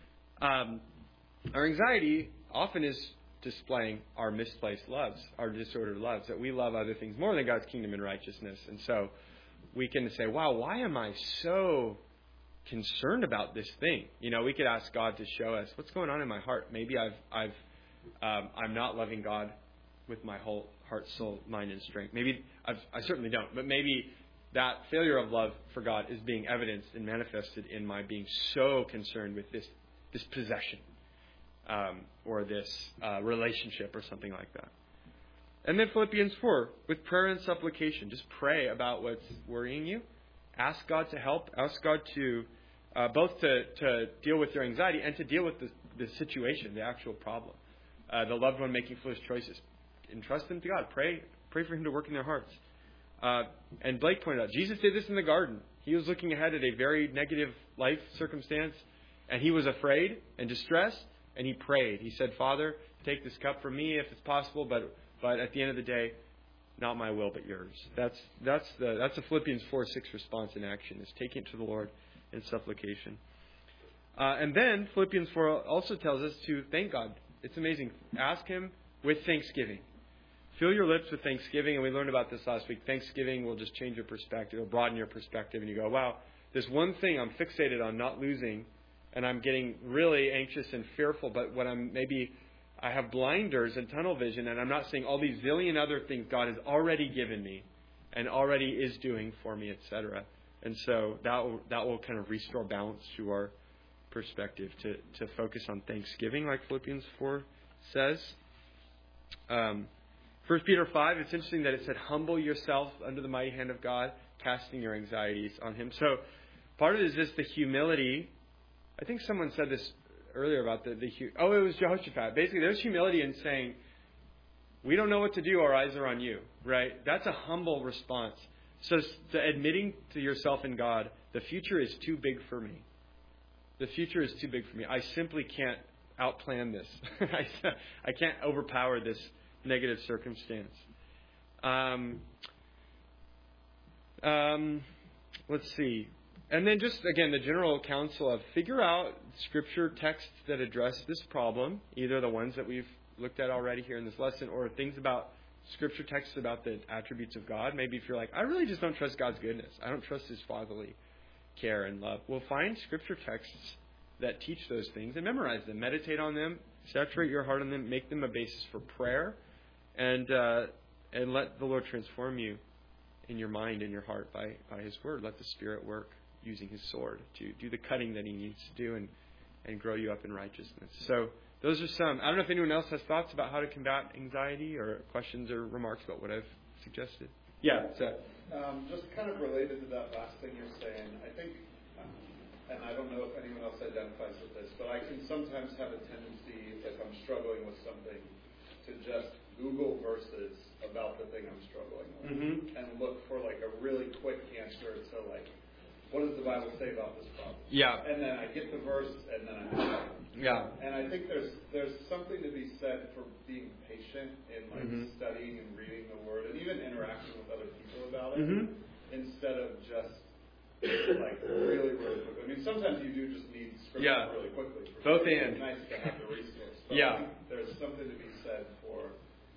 Speaker 1: Our anxiety often is displaying our misplaced loves, our disordered loves, that we love other things more than God's kingdom and righteousness. And so we can say, wow, why am I so concerned about this thing. We could ask God to show us what's going on in my heart. Maybe I'm not loving God with my whole heart, soul, mind, and strength. Maybe I certainly don't, but maybe that failure of love for God is being evidenced and manifested in my being so concerned with this possession or this relationship or something like that. And then Philippians 4, with prayer and supplication. Just pray about what's worrying you. Ask God to help. Ask God to both to deal with your anxiety and to deal with the situation, the actual problem. The loved one making foolish choices. Entrust them to God. Pray for Him to work in their hearts. And Blake pointed out, Jesus did this in the garden. He was looking ahead at a very negative life circumstance, and He was afraid and distressed, and He prayed. He said, Father, take this cup from me if it's possible, but at the end of the day, not my will but yours. That's a Philippians 4:6 response in action, is taking it to the Lord in supplication. And then Philippians 4 also tells us to thank God. It's amazing. Ask Him with thanksgiving. Fill your lips with thanksgiving, and we learned about this last week. Thanksgiving will just change your perspective, it'll broaden your perspective, and you go, wow, this one thing I'm fixated on not losing, and I'm getting really anxious and fearful, but I have blinders and tunnel vision, and I'm not seeing all these zillion other things God has already given me and already is doing for me, etc. And so that will kind of restore balance to our perspective, to focus on thanksgiving, like Philippians 4 says. 1 Peter 5, it's interesting that it said, humble yourself under the mighty hand of God, casting your anxieties on Him. So part of it is just the humility. I think someone said this earlier about it was Jehoshaphat. Basically, there's humility in saying, we don't know what to do, our eyes are on you, right? That's a humble response. So admitting to yourself and God, the future is too big for me. The future is too big for me. I simply can't outplan this. I can't overpower this negative circumstance. Let's see. And then just, again, the general counsel of figure out Scripture texts that address this problem, either the ones that we've looked at already here in this lesson, or things about Scripture texts about the attributes of God. Maybe if you're like, I really just don't trust God's goodness. I don't trust His fatherly care and love. Well, find Scripture texts that teach those things and memorize them. Meditate on them. Saturate your heart on them. Make them a basis for prayer. And let the Lord transform you in your mind and your heart by His Word. Let the Spirit work using His sword to do the cutting that He needs to do and grow you up in righteousness. So those are some. I don't know if anyone else has thoughts about how to combat anxiety or questions or remarks about what I've suggested. Yeah, Seth.
Speaker 13: Just kind of related to that last thing you're saying, I think, and I don't know if anyone else identifies with this, but I can sometimes have a tendency, if I'm struggling with something, to just Google verses about the thing I'm struggling with and look for like a really quick answer to like, what does the Bible say about this problem? Yeah. And then I get the verse and then I move on. Yeah. And I think there's something to be said for being patient in like studying and reading the Word and even interacting with other people about it instead of just like really, really quickly. I mean, sometimes you do just need Scripture really quickly. Both and. It's nice to have the resource. But I think there's something to be said for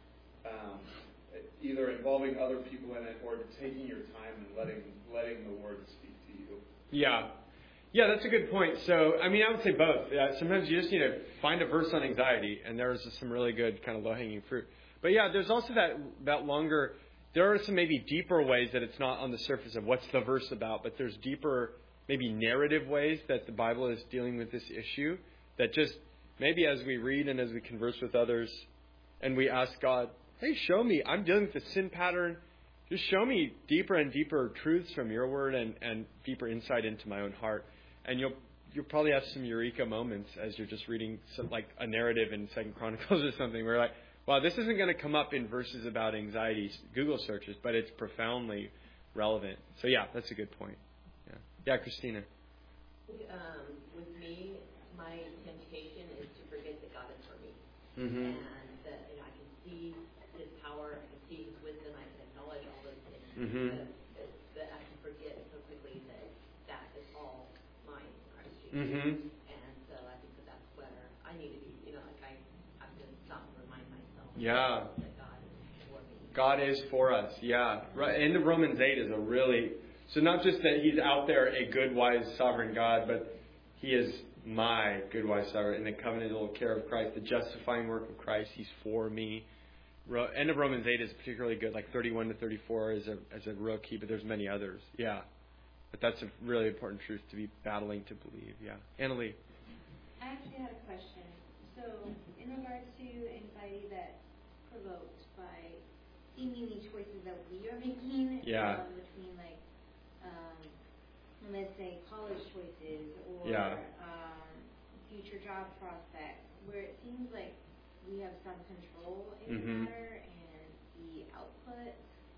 Speaker 13: either involving other people in it or taking your time and letting the Word speak to you. Yeah. Yeah, that's a good point. So, I mean, I would say both. Sometimes you just need to find a verse on anxiety, and there's some really good kind of low-hanging fruit. But yeah, there's also that longer, there are some maybe deeper ways that it's not on the surface of what's the verse about, but there's deeper, maybe narrative ways that the Bible is dealing with this issue that just maybe as we read and as we converse with others and we ask God, hey, show me, I'm dealing with a sin pattern. Just show me deeper and deeper truths from your word and deeper insight into my own heart. And you'll probably have some eureka moments as you're just reading like a narrative in 2 Chronicles or something where you're like, wow, this isn't going to come up in verses about anxiety Google searches, but it's profoundly relevant. So yeah, that's a good point. Yeah, Christina.
Speaker 11: With me, my temptation is to forget that God is for me. And that I can see His power, I can see His wisdom, I can acknowledge all those things. That I can forget so quickly that is all mine in Christ Jesus. And so I think that's where I need to be, like I have to stop and remind myself that God is for me.
Speaker 1: God is for us, yeah. Right. And the Romans 8 is a really So not just that He's out there, a good, wise, sovereign God, but He is my good, wise, sovereign, in the covenantal care of Christ, the justifying work of Christ. He's for me. End of Romans 8 is particularly good, like 31 to 34 as a real key, but there's many others. Yeah. But that's a really important truth to be battling to believe. Yeah. Annalie.
Speaker 2: I actually had a question. So, in regards to anxiety that's provoked by seemingly choices that we are making, between let's say college choices or future job prospects, where it seems like we have some control in the matter and the output,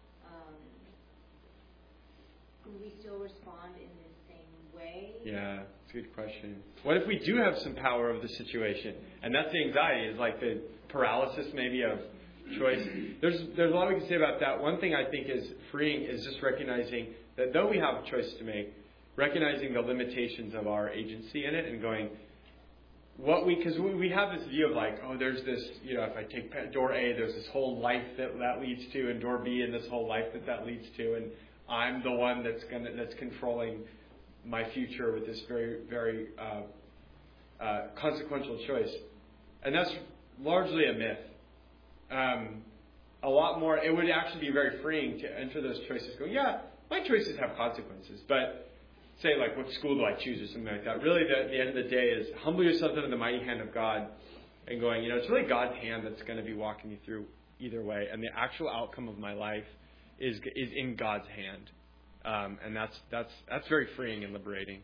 Speaker 2: can we still respond in the same way?
Speaker 1: Yeah, it's a good question. What if we do have some power over the situation? And that's the anxiety, is like the paralysis maybe of choice. There's a lot we can say about that. One thing I think is freeing is just recognizing that though we have a choice to make, recognizing the limitations of our agency in it and going, because we have this view of like, oh, there's this, if I take door A, there's this whole life that leads to, and door B, and this whole life that leads to, and I'm the one that's controlling my future with this very, very consequential choice. And that's largely a myth. A lot more, it would actually be very freeing to enter those choices going, yeah, my choices have consequences, but say like, what school do I choose or something like that. Really, the end of the day is humble yourself under the mighty hand of God and going, it's really God's hand that's going to be walking me through either way. And the actual outcome of my life is in God's hand. And that's very freeing and liberating.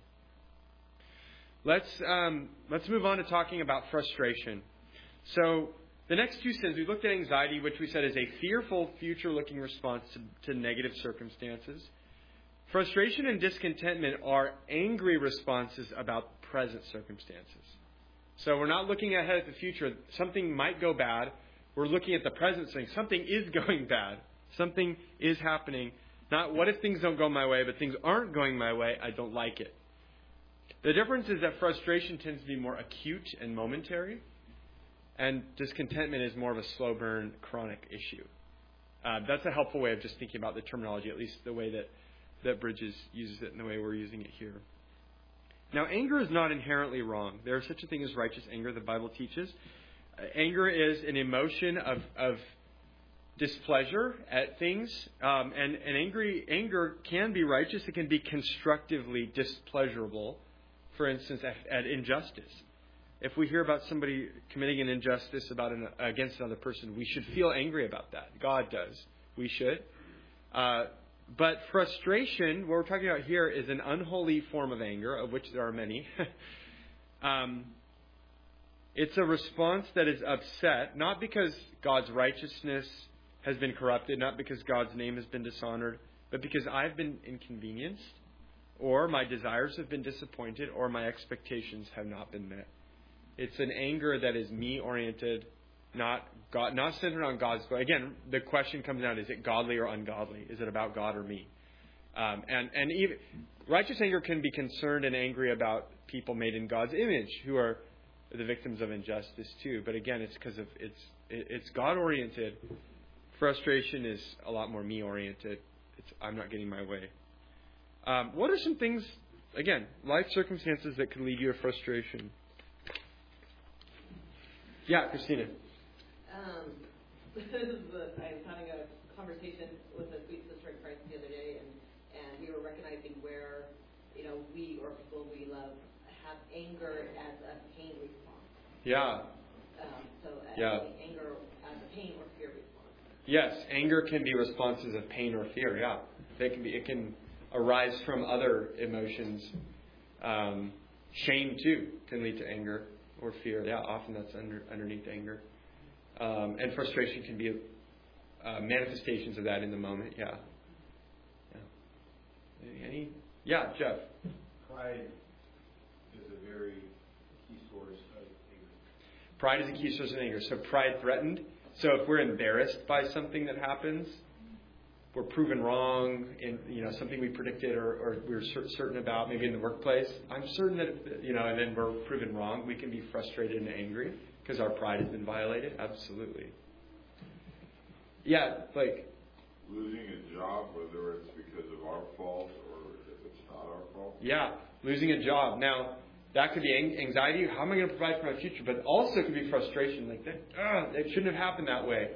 Speaker 1: Let's move on to talking about frustration. So the next two sins, we looked at anxiety, which we said is a fearful, future-looking response to negative circumstances. Frustration and discontentment are angry responses about present circumstances. So we're not looking ahead at the future. Something might go bad. We're looking at the present saying something is going bad. Something is happening. Not what if things don't go my way, but things aren't going my way. I don't like it. The difference is that frustration tends to be more acute and momentary, and discontentment is more of a slow burn, chronic issue. That's a helpful way of just thinking about the terminology, at least the way that Bridges uses it and the way we're using it here. Now, anger is not inherently wrong. There is such a thing as righteous anger, the Bible teaches. Anger is an emotion of displeasure at things, and anger can be righteous. It can be constructively displeasurable, for instance, at injustice. If we hear about somebody committing an injustice against another person, we should feel angry about that. God does. We should. But frustration, what we're talking about here, is an unholy form of anger, of which there are many. It's a response that is upset, not because God's righteousness has been corrupted, not because God's name has been dishonored, but because I've been inconvenienced, or my desires have been disappointed, or my expectations have not been met. It's an anger that is me-oriented, not centered on God's glory. Again, the question comes down, is it godly or ungodly? Is it about God or me? And even righteous anger can be concerned and angry about people made in God's image who are the victims of injustice too. But again, it's because of it's God-oriented. Frustration is a lot more me-oriented. I'm not getting my way. What are some things, again, life circumstances that can lead you to frustration? Yeah, Christina.
Speaker 11: I was having a conversation with a sweet sister in Christ the other day, and we were recognizing where, we or people we love have anger as a pain response.
Speaker 1: Yeah.
Speaker 11: Anger as a pain or fear response.
Speaker 1: Yes, anger can be responses of pain or fear. Yeah, it can arise from other emotions. Shame too can lead to anger or fear. Yeah, often that's underneath anger. And frustration can be manifestations of that in the moment. Yeah. Yeah, Jeff.
Speaker 14: Pride is a very key source of anger.
Speaker 1: Pride is a key source of anger. So pride threatened. So if we're embarrassed by something that happens, we're proven wrong in something we predicted or we were certain about, maybe in the workplace. I'm certain that and then we're proven wrong. We can be frustrated and angry because our pride has been violated. Absolutely. Yeah, like
Speaker 9: losing a job, whether it's because of our our fault or if it's not our fault.
Speaker 1: Yeah, losing a job. Now, that could be anxiety. How am I going to provide for my future? But also it could be frustration. Like, it shouldn't have happened that way.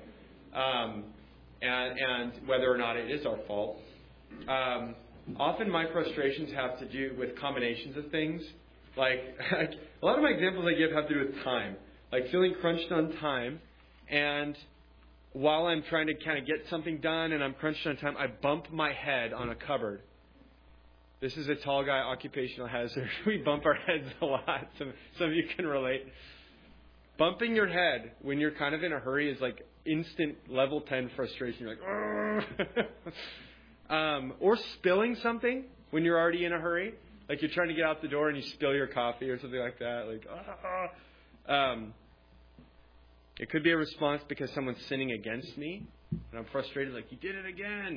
Speaker 1: And whether or not it is our fault. Often my frustrations have to do with combinations of things. Like, a lot of my examples I give have to do with time. Like feeling crunched on time, and while I'm trying to kind of get something done and I'm crunched on time, I bump my head on a cupboard. This is a tall guy occupational hazard. We bump our heads a lot. Some of you can relate. Bumping your head when you're kind of in a hurry is like instant level 10 frustration. You're like, or spilling something when you're already in a hurry. Like you're trying to get out the door and you spill your coffee or something like that. Like, it could be a response because someone's sinning against me, and I'm frustrated, like, you did it again.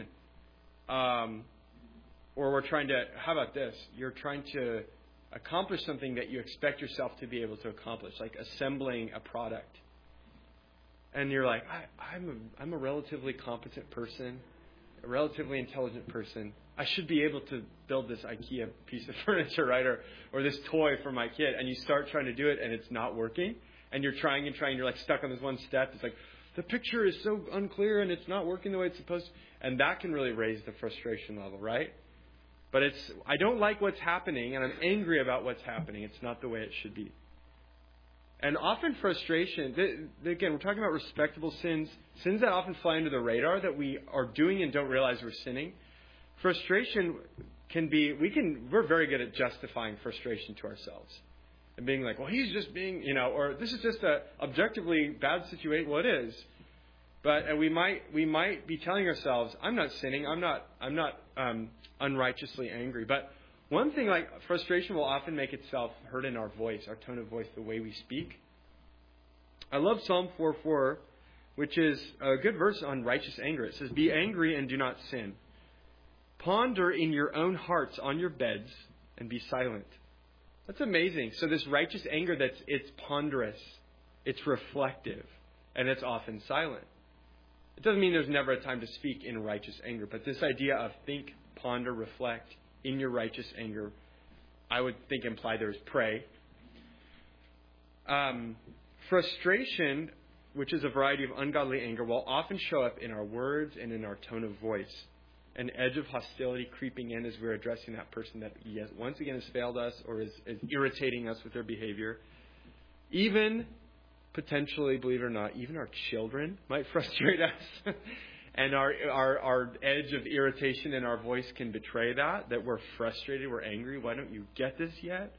Speaker 1: Or we're trying to, how about this? You're trying to accomplish something that you expect yourself to be able to accomplish, like assembling a product. And you're like, I'm a relatively competent person, a relatively intelligent person. I should be able to build this IKEA piece of furniture, right? Or this toy for my kid. And you start trying to do it, and it's not working. And you're trying and trying. You're like stuck on this one step. It's like, the picture is so unclear, and it's not working the way it's supposed to. And that can really raise the frustration level, right? But I don't like what's happening, and I'm angry about what's happening. It's not the way it should be. And often frustration, again, we're talking about respectable sins, sins that often fly under the radar that we are doing and don't realize we're sinning. Frustration can be, we're very good at justifying frustration to ourselves. And being like, well, he's just being, or this is just a objectively bad situation. Well, it is. But we might be telling ourselves, I'm not sinning. I'm not unrighteously angry. But one thing, like frustration will often make itself heard in our voice, our tone of voice, the way we speak. I love Psalm 4:4, which is a good verse on righteous anger. It says, be angry and do not sin. Ponder in your own hearts on your beds and be silent. That's amazing. So this righteous anger, it's ponderous, it's reflective, and it's often silent. It doesn't mean there's never a time to speak in righteous anger, but this idea of think, ponder, reflect in your righteous anger, I would think imply there's pray. Frustration, which is a variety of ungodly anger, will often show up in our words and in our tone of voice. An edge of hostility creeping in as we're addressing that person that once again has failed us or is irritating us with their behavior. Even potentially, believe it or not, even our children might frustrate us. And our edge of irritation in our voice can betray that we're frustrated, we're angry. Why don't you get this yet?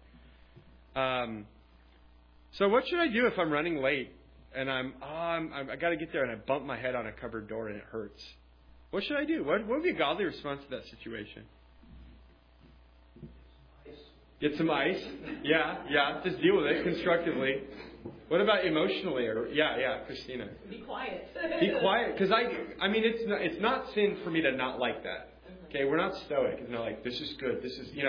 Speaker 1: So what should I do if I'm running late and I got to get there and I bump my head on a cupboard door and it hurts? What should I do? What would be a godly response to that situation? Get some ice. Yeah. Just deal with it constructively. What about emotionally? Yeah, Christina.
Speaker 11: Be quiet.
Speaker 1: Be quiet, because I mean, it's not sin for me to not like that. Okay, we're not stoic. It's not like this is good. This is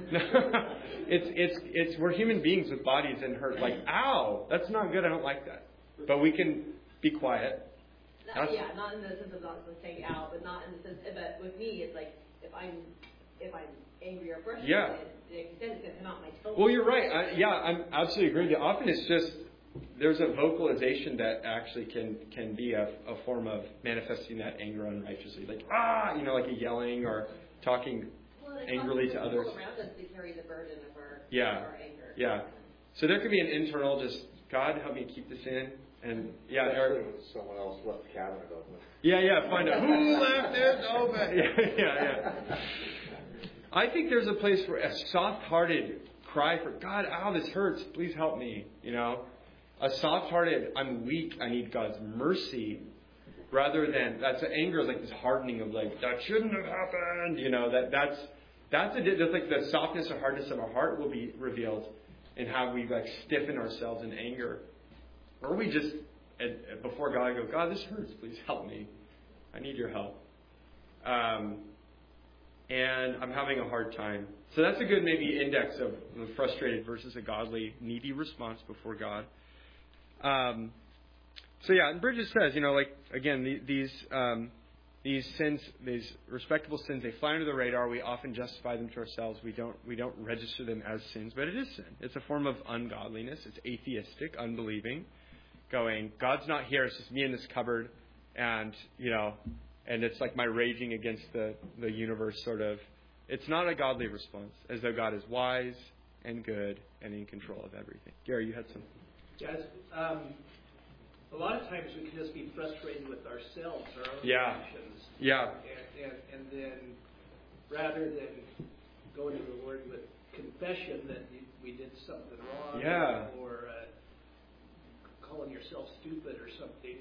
Speaker 1: it's we're human beings with bodies and hurt. Like, ow, that's not good. I don't like that. But we can be quiet.
Speaker 11: Not in the sense of not saying out, but not in the sense. But with me, it's like if I'm angry or frustrated, the extent is going to come out my tone.
Speaker 1: Well, you're right. I'm absolutely agree with you. Often it's just there's a vocalization that actually can be a form of manifesting that anger unrighteously, like like a yelling or talking angrily to others.
Speaker 11: People around us to carry the burden of our anger.
Speaker 1: Yeah. So there could be an internal just God help me keep this in. And Eric,
Speaker 10: someone else left the cabinet open.
Speaker 1: Find out who left it open. Yeah. I think there's a place for a soft-hearted cry for God. Ow, this hurts. Please help me. A soft-hearted, I'm weak. I need God's mercy. Rather than that's anger is like this hardening of like that shouldn't have happened. That's like the softness or hardness of our heart will be revealed in how we like stiffen ourselves in anger. Or we just, before God, go, God, this hurts. Please help me. I need your help. And I'm having a hard time. So that's a good maybe index of the frustrated versus a godly, needy response before God. And Bridget says, again, these these sins, these respectable sins, they fly under the radar. We often justify them to ourselves. We don't register them as sins, but it is sin. It's a form of ungodliness. It's atheistic, unbelieving, going, God's not here. It's just me in this cupboard, and and it's like my raging against the universe sort of. It's not a godly response, as though God is wise and good and in control of everything. Gary, you had some.
Speaker 6: Yes. A lot of times we can just be frustrated with ourselves, our own actions.
Speaker 1: Yeah.
Speaker 6: And then rather than going to the Lord with confession that we did something wrong, or calling yourself stupid or something.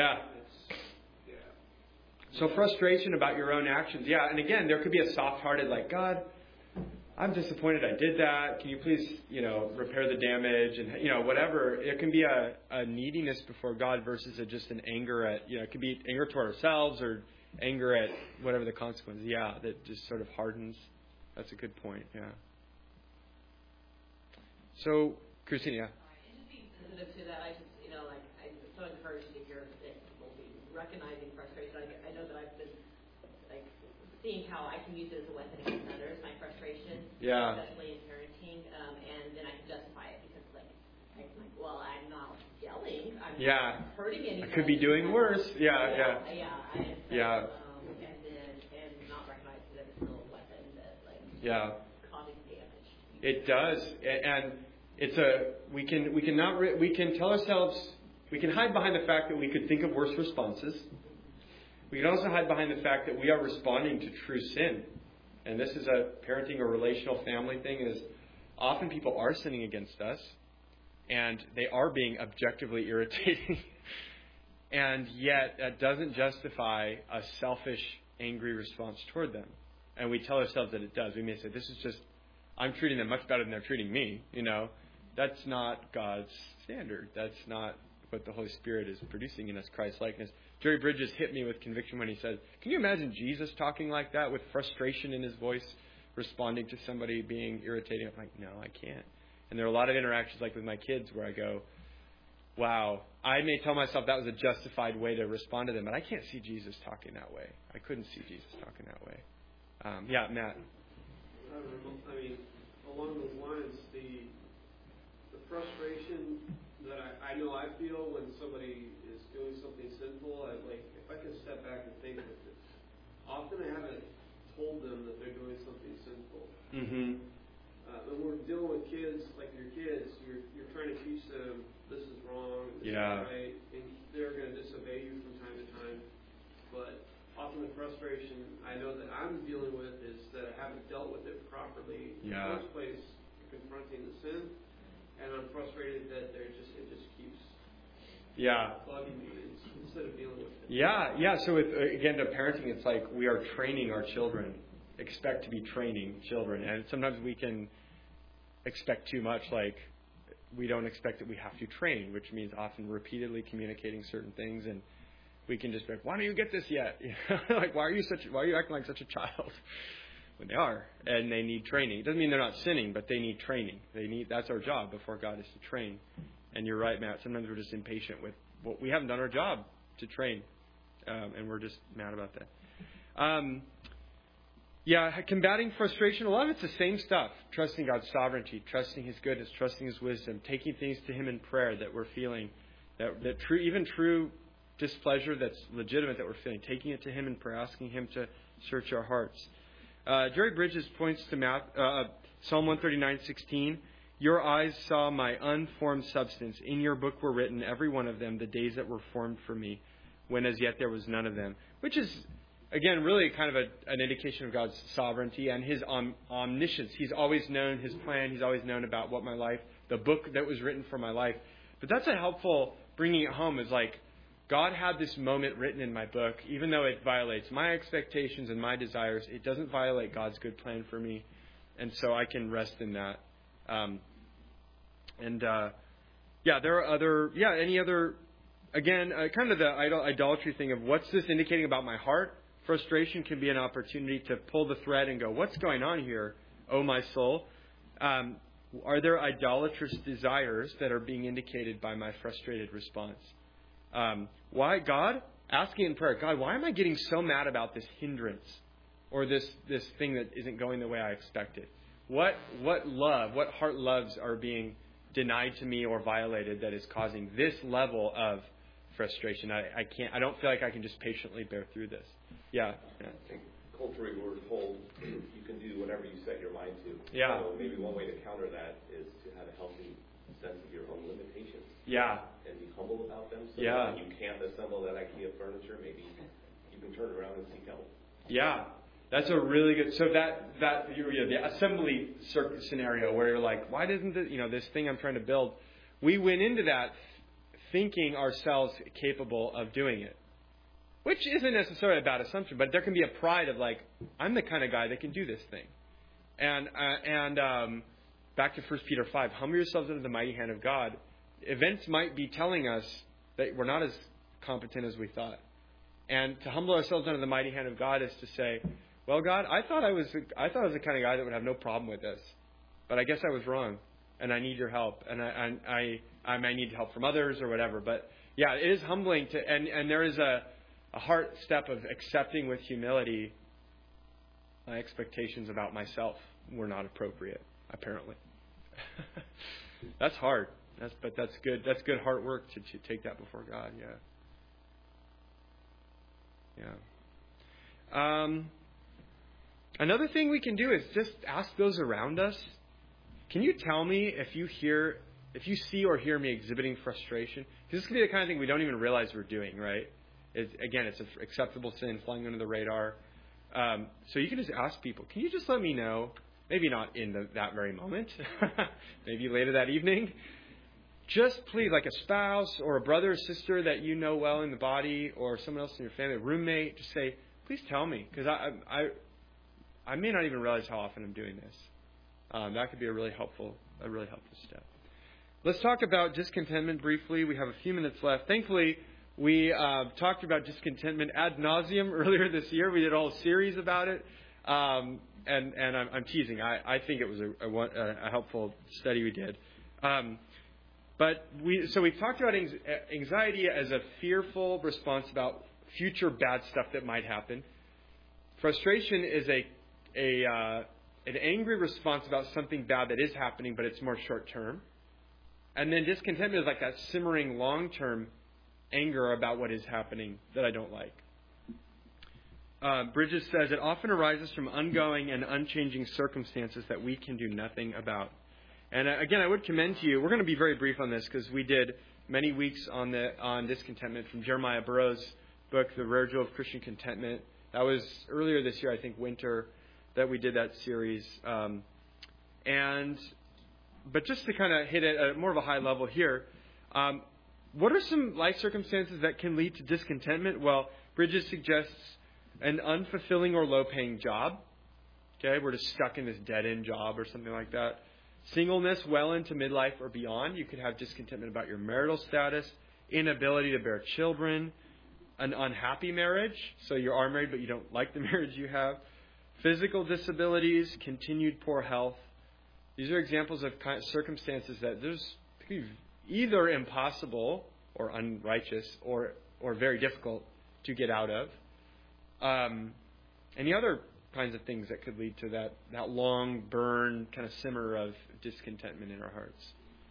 Speaker 1: So frustration about your own actions. Yeah, and again, there could be a soft-hearted, like, God, I'm disappointed I did that. Can you please, repair the damage and, whatever. It can be a neediness before God versus just an anger at, it could be anger toward ourselves or anger at whatever the consequence. Yeah, that just sort of hardens. That's a good point, yeah. So, Christina.
Speaker 11: And just being sensitive to that, I'm so encouraged to hear that people be recognizing frustration. I know that I've been seeing how I can use it as a weapon against others, my frustration, especially in parenting, and then I can justify it because I'm like, well, I'm not yelling, I'm not hurting anybody.
Speaker 1: I could be doing worse.
Speaker 11: And not recognizing that it's still a weapon that causing damage.
Speaker 1: It does, and we can tell ourselves, we can hide behind the fact that we could think of worse responses. We can also hide behind the fact that we are responding to true sin. And this is a parenting or relational family thing, is often people are sinning against us, and they are being objectively irritating. And yet, that doesn't justify a selfish, angry response toward them. And we tell ourselves that it does. We may say, this is just, I'm treating them much better than they're treating me. That's not God's standard. That's not what the Holy Spirit is producing in us, Christ-likeness. Jerry Bridges hit me with conviction when he said, can you imagine Jesus talking like that with frustration in his voice, responding to somebody being irritating? I'm like, no, I can't. And there are a lot of interactions like with my kids where I go, wow, I may tell myself that was a justified way to respond to them, but I can't see Jesus talking that way. I couldn't see Jesus talking that way. Matt.
Speaker 4: Along those lines, the frustration that I know I feel when somebody is doing something sinful, if I can step back and think of it, often I haven't told them that they're doing something sinful.
Speaker 1: Mm-hmm.
Speaker 4: When we're dealing with kids, like your kids, you're trying to teach them this is wrong, this is right, and they're going to disobey you from time to time. But often the frustration I know that I'm dealing with is that I haven't dealt with it properly. In the first place, confronting the sin. And I'm frustrated that it just keeps bugging me instead of dealing with it.
Speaker 1: So again, to parenting, it's like we are training our children. Expect to be training children. And sometimes we can expect too much, like we don't expect that we have to train, which means often repeatedly communicating certain things. And we can just be like, why don't you get this yet? Like, why are you acting like such a child? When they are, and they need training. It doesn't mean they're not sinning, but they need training. That's our job before God, is to train. And you're right, Matt. Sometimes we're just impatient with we haven't done our job to train, and we're just mad about that. Combating frustration. A lot of it's the same stuff. Trusting God's sovereignty, trusting His goodness, trusting His wisdom, taking things to Him in prayer that we're feeling, that true displeasure that's legitimate that we're feeling, taking it to Him in prayer, asking Him to search our hearts. Jerry Bridges points to Psalm 139:16. Your eyes saw my unformed substance. In your book were written, every one of them, the days that were formed for me, when as yet there was none of them. Which is, again, really kind of an indication of God's sovereignty and His omniscience. He's always known His plan. He's always known about what my life, the book that was written for my life. But that's a helpful bringing it home, is like, God had this moment written in my book, even though it violates my expectations and my desires, it doesn't violate God's good plan for me. And so I can rest in that. There are any other, again, kind of the idolatry thing of what's this indicating about my heart? Frustration can be an opportunity to pull the thread and go, what's going on here, oh my soul? Are there idolatrous desires that are being indicated by my frustrated response? Why, God? asking in prayer, God, why am I getting so mad about this hindrance or this thing that isn't going the way I expected? What heart loves are being denied to me or violated that is causing this level of frustration? I don't feel like I can just patiently bear through this. Yeah.
Speaker 15: I think culturally we're told you can do whatever you set your mind to.
Speaker 1: Yeah.
Speaker 15: So maybe one way to counter that is to have a healthy sense of your own limitations.
Speaker 1: Yeah.
Speaker 15: And be humble about them. So
Speaker 1: yeah.
Speaker 15: when you can't assemble that IKEA furniture, maybe you can turn around and seek help.
Speaker 1: Yeah. That's a really good. So the assembly scenario where you're like, why doesn't this thing I'm trying to build? We went into that thinking ourselves capable of doing it, which isn't necessarily a bad assumption, but there can be a pride of like, I'm the kind of guy that can do this thing. And back to 1 Peter 5, humble yourselves under the mighty hand of God. Events might be telling us that we're not as competent as we thought, and to humble ourselves under the mighty hand of God is to say, well, God, I thought I was the kind of guy that would have no problem with this, but I guess I was wrong, and I need your help, and I might need help from others or whatever. But yeah, it is humbling and there is a heart step of accepting with humility my expectations about myself were not appropriate, apparently. That's hard. But that's good. That's good heart work to take that before God. Yeah. Another thing we can do is just ask those around us. Can you tell me if you see or hear me exhibiting frustration? Because this can be the kind of thing we don't even realize we're doing, right? It's an acceptable sin flying under the radar. So you can just ask people, can you just let me know? Maybe not in that very moment. Maybe later that evening. Just please, like a spouse or a brother or sister that you know well in the body, or someone else in your family, a roommate, just say, please tell me, because I may not even realize how often I'm doing this. That could be a really helpful step. Let's talk about discontentment briefly. We have a few minutes left. Thankfully, we talked about discontentment ad nauseum earlier this year. We did a whole series about it. And I'm teasing. I think it was a helpful study we did. But we've talked about anxiety as a fearful response about future bad stuff that might happen. Frustration is an angry response about something bad that is happening, but it's more short term. And then discontentment is like that simmering long term anger about what is happening that I don't like. Bridges says it often arises from ongoing and unchanging circumstances that we can do nothing about. And again, I would commend to you, we're going to be very brief on this because we did many weeks on discontentment from Jeremiah Burroughs' book, The Rare Jewel of Christian Contentment. That was earlier this year, I think, winter, that we did that series. But just to kind of hit it at more of a high level here, what are some life circumstances that can lead to discontentment? Well, Bridges suggests an unfulfilling or low-paying job. Okay, we're just stuck in this dead-end job or something like that. Singleness well into midlife or beyond. You could have discontentment about your marital status, inability to bear children, an unhappy marriage, so you are married but you don't like the marriage you have, physical disabilities, continued poor health. These are examples of circumstances that there's either impossible or unrighteous or very difficult to get out of. Any other kinds of things that could lead to that long burn, kind of simmer of discontentment in our hearts.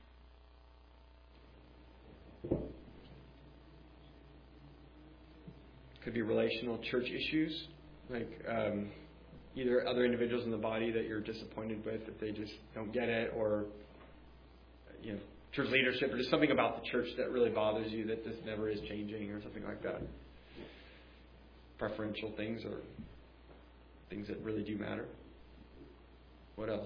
Speaker 1: Could be relational church issues, like either other individuals in the body that you're disappointed with, that they just don't get it, or church leadership, or just something about the church that really bothers you that just never is changing, or something like that. Preferential things or things that really do matter. What else?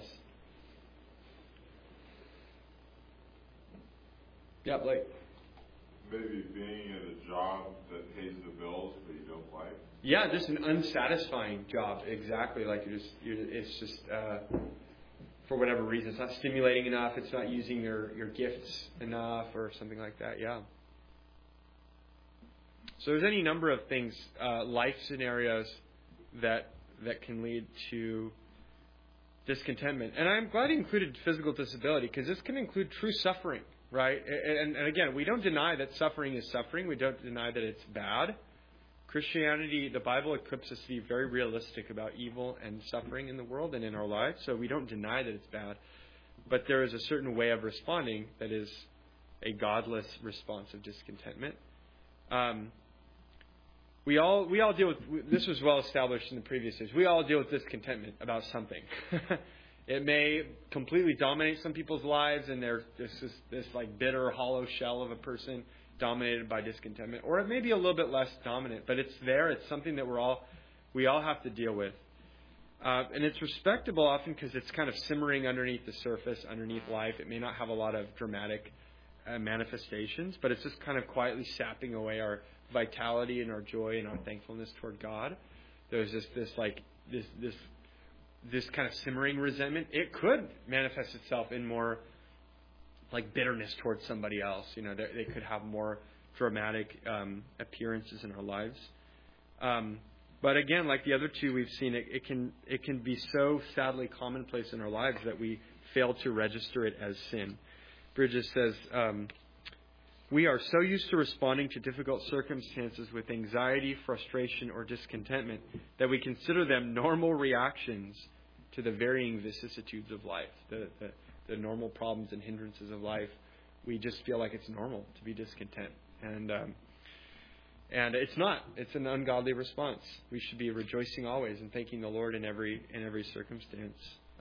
Speaker 1: Yeah, Blake.
Speaker 9: Maybe being at a job that pays the bills but you don't like.
Speaker 1: Yeah, just an unsatisfying job. Exactly. Like it's just for whatever reason, it's not stimulating enough. It's not using your gifts enough, or something like that. Yeah. So there's any number of things, life scenarios that can lead to discontentment. And I'm glad he included physical disability, because this can include true suffering, right? And again, we don't deny that suffering is suffering. We don't deny that it's bad. Christianity, the Bible equips us to be very realistic about evil and suffering in the world and in our lives. So we don't deny that it's bad. But there is a certain way of responding that is a godless response of discontentment. We all deal with, this was well established in the previous days, we all deal with discontentment about something. It may completely dominate some people's lives, and they're this like bitter, hollow shell of a person dominated by discontentment. Or it may be a little bit less dominant, but it's there. It's something that we all have to deal with. And it's respectable often because it's kind of simmering underneath the surface, underneath life. It may not have a lot of dramatic manifestations, but it's just kind of quietly sapping away our vitality and our joy and our thankfulness toward God. There's this kind of simmering resentment. It could manifest itself in more like bitterness towards somebody else. You know, they could have more dramatic appearances in our lives. But again, like the other two we've seen, it can be so sadly commonplace in our lives that we fail to register it as sin. Bridges says, we are so used to responding to difficult circumstances with anxiety, frustration, or discontentment that we consider them normal reactions to the varying vicissitudes of life, the normal problems and hindrances of life. We just feel like it's normal to be discontent. And it's not. It's an ungodly response. We should be rejoicing always and thanking the Lord in every circumstance.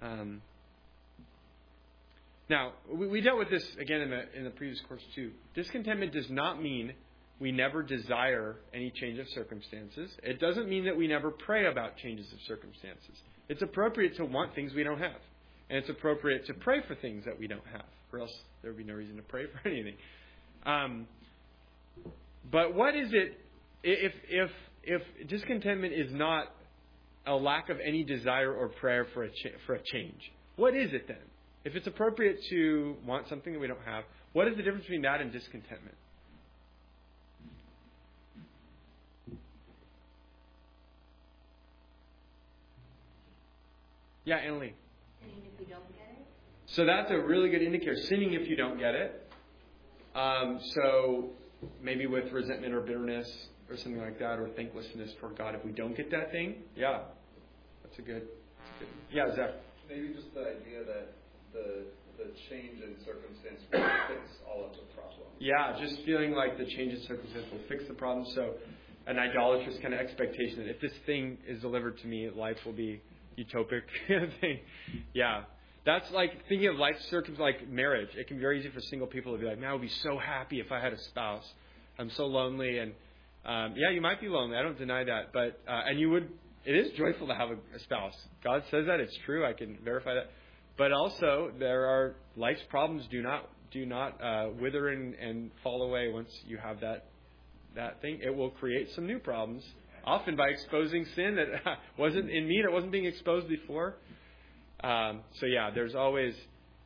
Speaker 1: Now, we dealt with this again in the previous course too. Discontentment does not mean we never desire any change of circumstances. It doesn't mean that we never pray about changes of circumstances. It's appropriate to want things we don't have. And it's appropriate to pray for things that we don't have, or else there would be no reason to pray for anything. But what is it if discontentment is not a lack of any desire or prayer for a change? What is it then? If it's appropriate to want something that we don't have, what is the difference between that and discontentment? Yeah, Annalie.
Speaker 2: Sinning if you don't get it?
Speaker 1: So that's a really good indicator. Sinning if you don't get it. So maybe with resentment or bitterness or something like that, or thanklessness toward God if we don't get that thing. Yeah, that's a good. Yeah, Zach.
Speaker 13: Maybe just the idea that the change in circumstance will fix all of the problems.
Speaker 1: Yeah, just feeling like the change in circumstance will fix the problem. So an idolatrous kind of expectation that if this thing is delivered to me, life will be utopic thing. Yeah. That's like thinking of life circumstances like marriage. It can be very easy for single people to be like, man, I would be so happy if I had a spouse. I'm so lonely. And yeah, you might be lonely. I don't deny that. But and you would. It is joyful to have a spouse. God says that. It's true. I can verify that. But also, there are life's problems do not wither and fall away once you have that thing. It will create some new problems, often by exposing sin that wasn't in me, that wasn't being exposed before. So yeah, there's always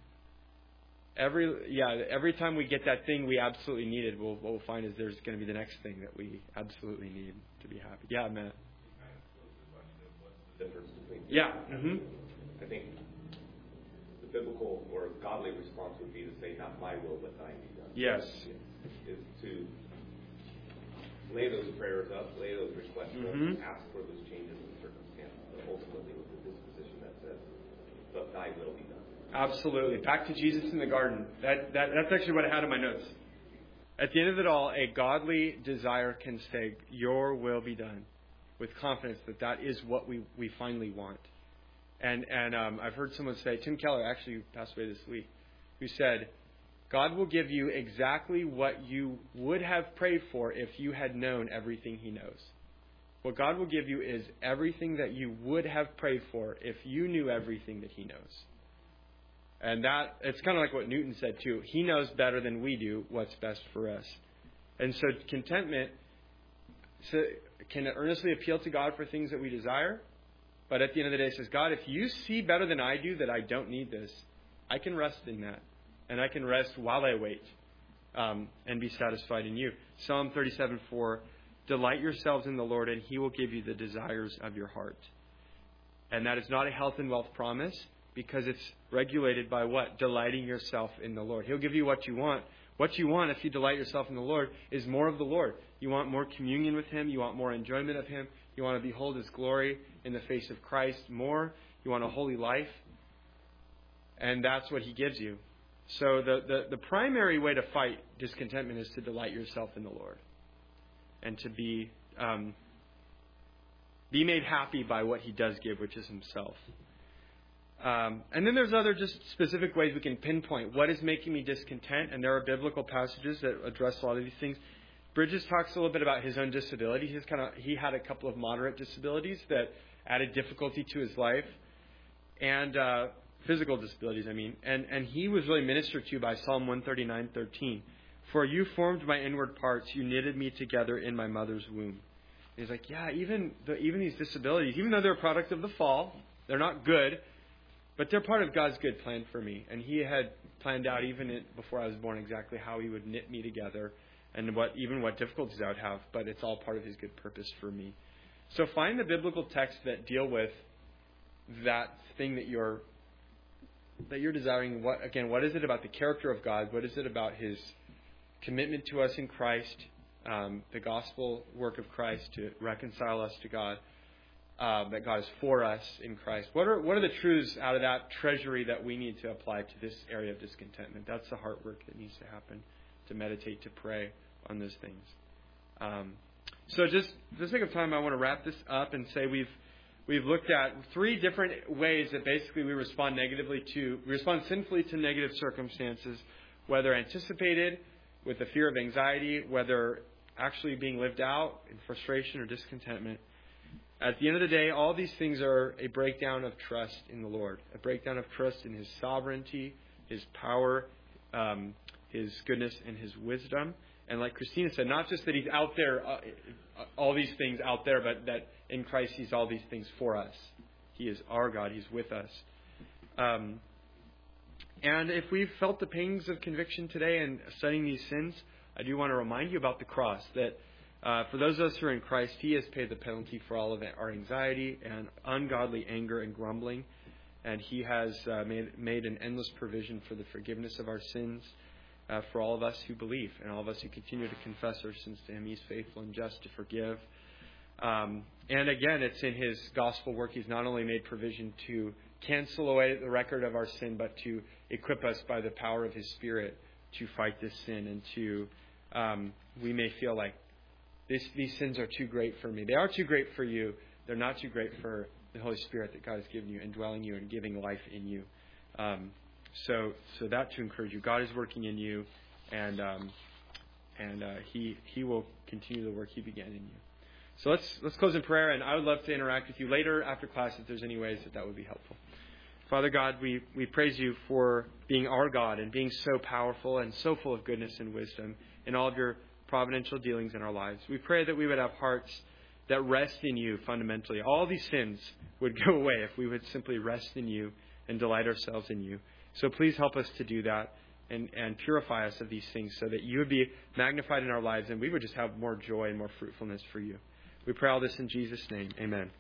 Speaker 1: every time we get that thing we absolutely needed, what we'll find is there's going to be the next thing that we absolutely need to be happy. Yeah, Matt.
Speaker 15: Difference between.
Speaker 1: Yeah. Mm-hmm.
Speaker 15: I think the biblical or godly response would be to say, "Not my will, but thine be done."
Speaker 1: Yes.
Speaker 15: Is to lay those prayers up, lay those requests up, ask for those changes in circumstances, but ultimately with the disposition that says, "But thy will be done."
Speaker 1: Absolutely. Back to Jesus in the garden. That's actually what I had in my notes. At the end of it all, a godly desire can say, "Your will be done," with confidence that is what we finally want. And I've heard someone say, Tim Keller actually passed away this week, who said, God will give you exactly what you would have prayed for if you had known everything He knows. What God will give you is everything that you would have prayed for if you knew everything that He knows. And that, it's kind of like what Newton said too. He knows better than we do what's best for us. And so contentment can earnestly appeal to God for things that we desire. But at the end of the day, it says, God, if you see better than I do that I don't need this, I can rest in that. And I can rest while I wait and be satisfied in you. Psalm 37:4, delight yourselves in the Lord, and He will give you the desires of your heart. And that is not a health and wealth promise, because it's regulated by what? Delighting yourself in the Lord. He'll give you what you want What you want if you delight yourself in the Lord is more of the Lord. You want more communion with Him. You want more enjoyment of Him. You want to behold His glory in the face of Christ more. You want a holy life. And that's what He gives you. So the primary way to fight discontentment is to delight yourself in the Lord. And to be made happy by what He does give, which is Himself. And then there's other just specific ways we can pinpoint what is making me discontent. And there are biblical passages that address a lot of these things. Bridges talks a little bit about his own disability. He had a couple of moderate disabilities that added difficulty to his life. And physical disabilities, I mean. And he was really ministered to by Psalm 139:13. For you formed my inward parts, you knitted me together in my mother's womb. And he's like, yeah, even these disabilities, even though they're a product of the fall, they're not good, but they're part of God's good plan for me. And He had planned out even before I was born exactly how He would knit me together and what difficulties I would have. But it's all part of His good purpose for me. So find the biblical texts that deal with that thing that you're desiring. What is it about the character of God? What is it about His commitment to us in Christ, the gospel work of Christ to reconcile us to God? That God is for us in Christ. What are the truths out of that treasury that we need to apply to this area of discontentment? That's the heart work that needs to happen, to meditate, to pray on those things. So just for the sake of time, I want to wrap this up and say we've looked at 3 different ways that basically we respond sinfully to negative circumstances, whether anticipated with the fear of anxiety, whether actually being lived out in frustration or discontentment. At the end of the day, all these things are a breakdown of trust in the Lord, a breakdown of trust in His sovereignty, His power, His goodness, and His wisdom. And like Christina said, not just that He's out there, all these things out there, but that in Christ He's all these things for us. He is our God. He's with us. And if we've felt the pangs of conviction today and studying these sins, I do want to remind you about the cross, that for those of us who are in Christ, He has paid the penalty for all of our anxiety and ungodly anger and grumbling. And He has made an endless provision for the forgiveness of our sins for all of us who believe and all of us who continue to confess our sins to Him. He's faithful and just to forgive. And again, it's in His gospel work. He's not only made provision to cancel away the record of our sin, but to equip us by the power of His Spirit to fight this sin and to, we may feel like, these sins are too great for me. They are too great for you. They're not too great for the Holy Spirit that God has given you, indwelling you and giving life in you. So that to encourage you. God is working in you, and He will continue the work He began in you. So let's close in prayer, and I would love to interact with you later after class if there's any ways that would be helpful. Father God, we praise You for being our God and being so powerful and so full of goodness and wisdom in all of Your providential dealings in our lives. We pray that we would have hearts that rest in You fundamentally. All these sins would go away if we would simply rest in You and delight ourselves in You. So please help us to do that and purify us of these things so that You would be magnified in our lives and we would just have more joy and more fruitfulness for You. We pray all this in Jesus' name. Amen.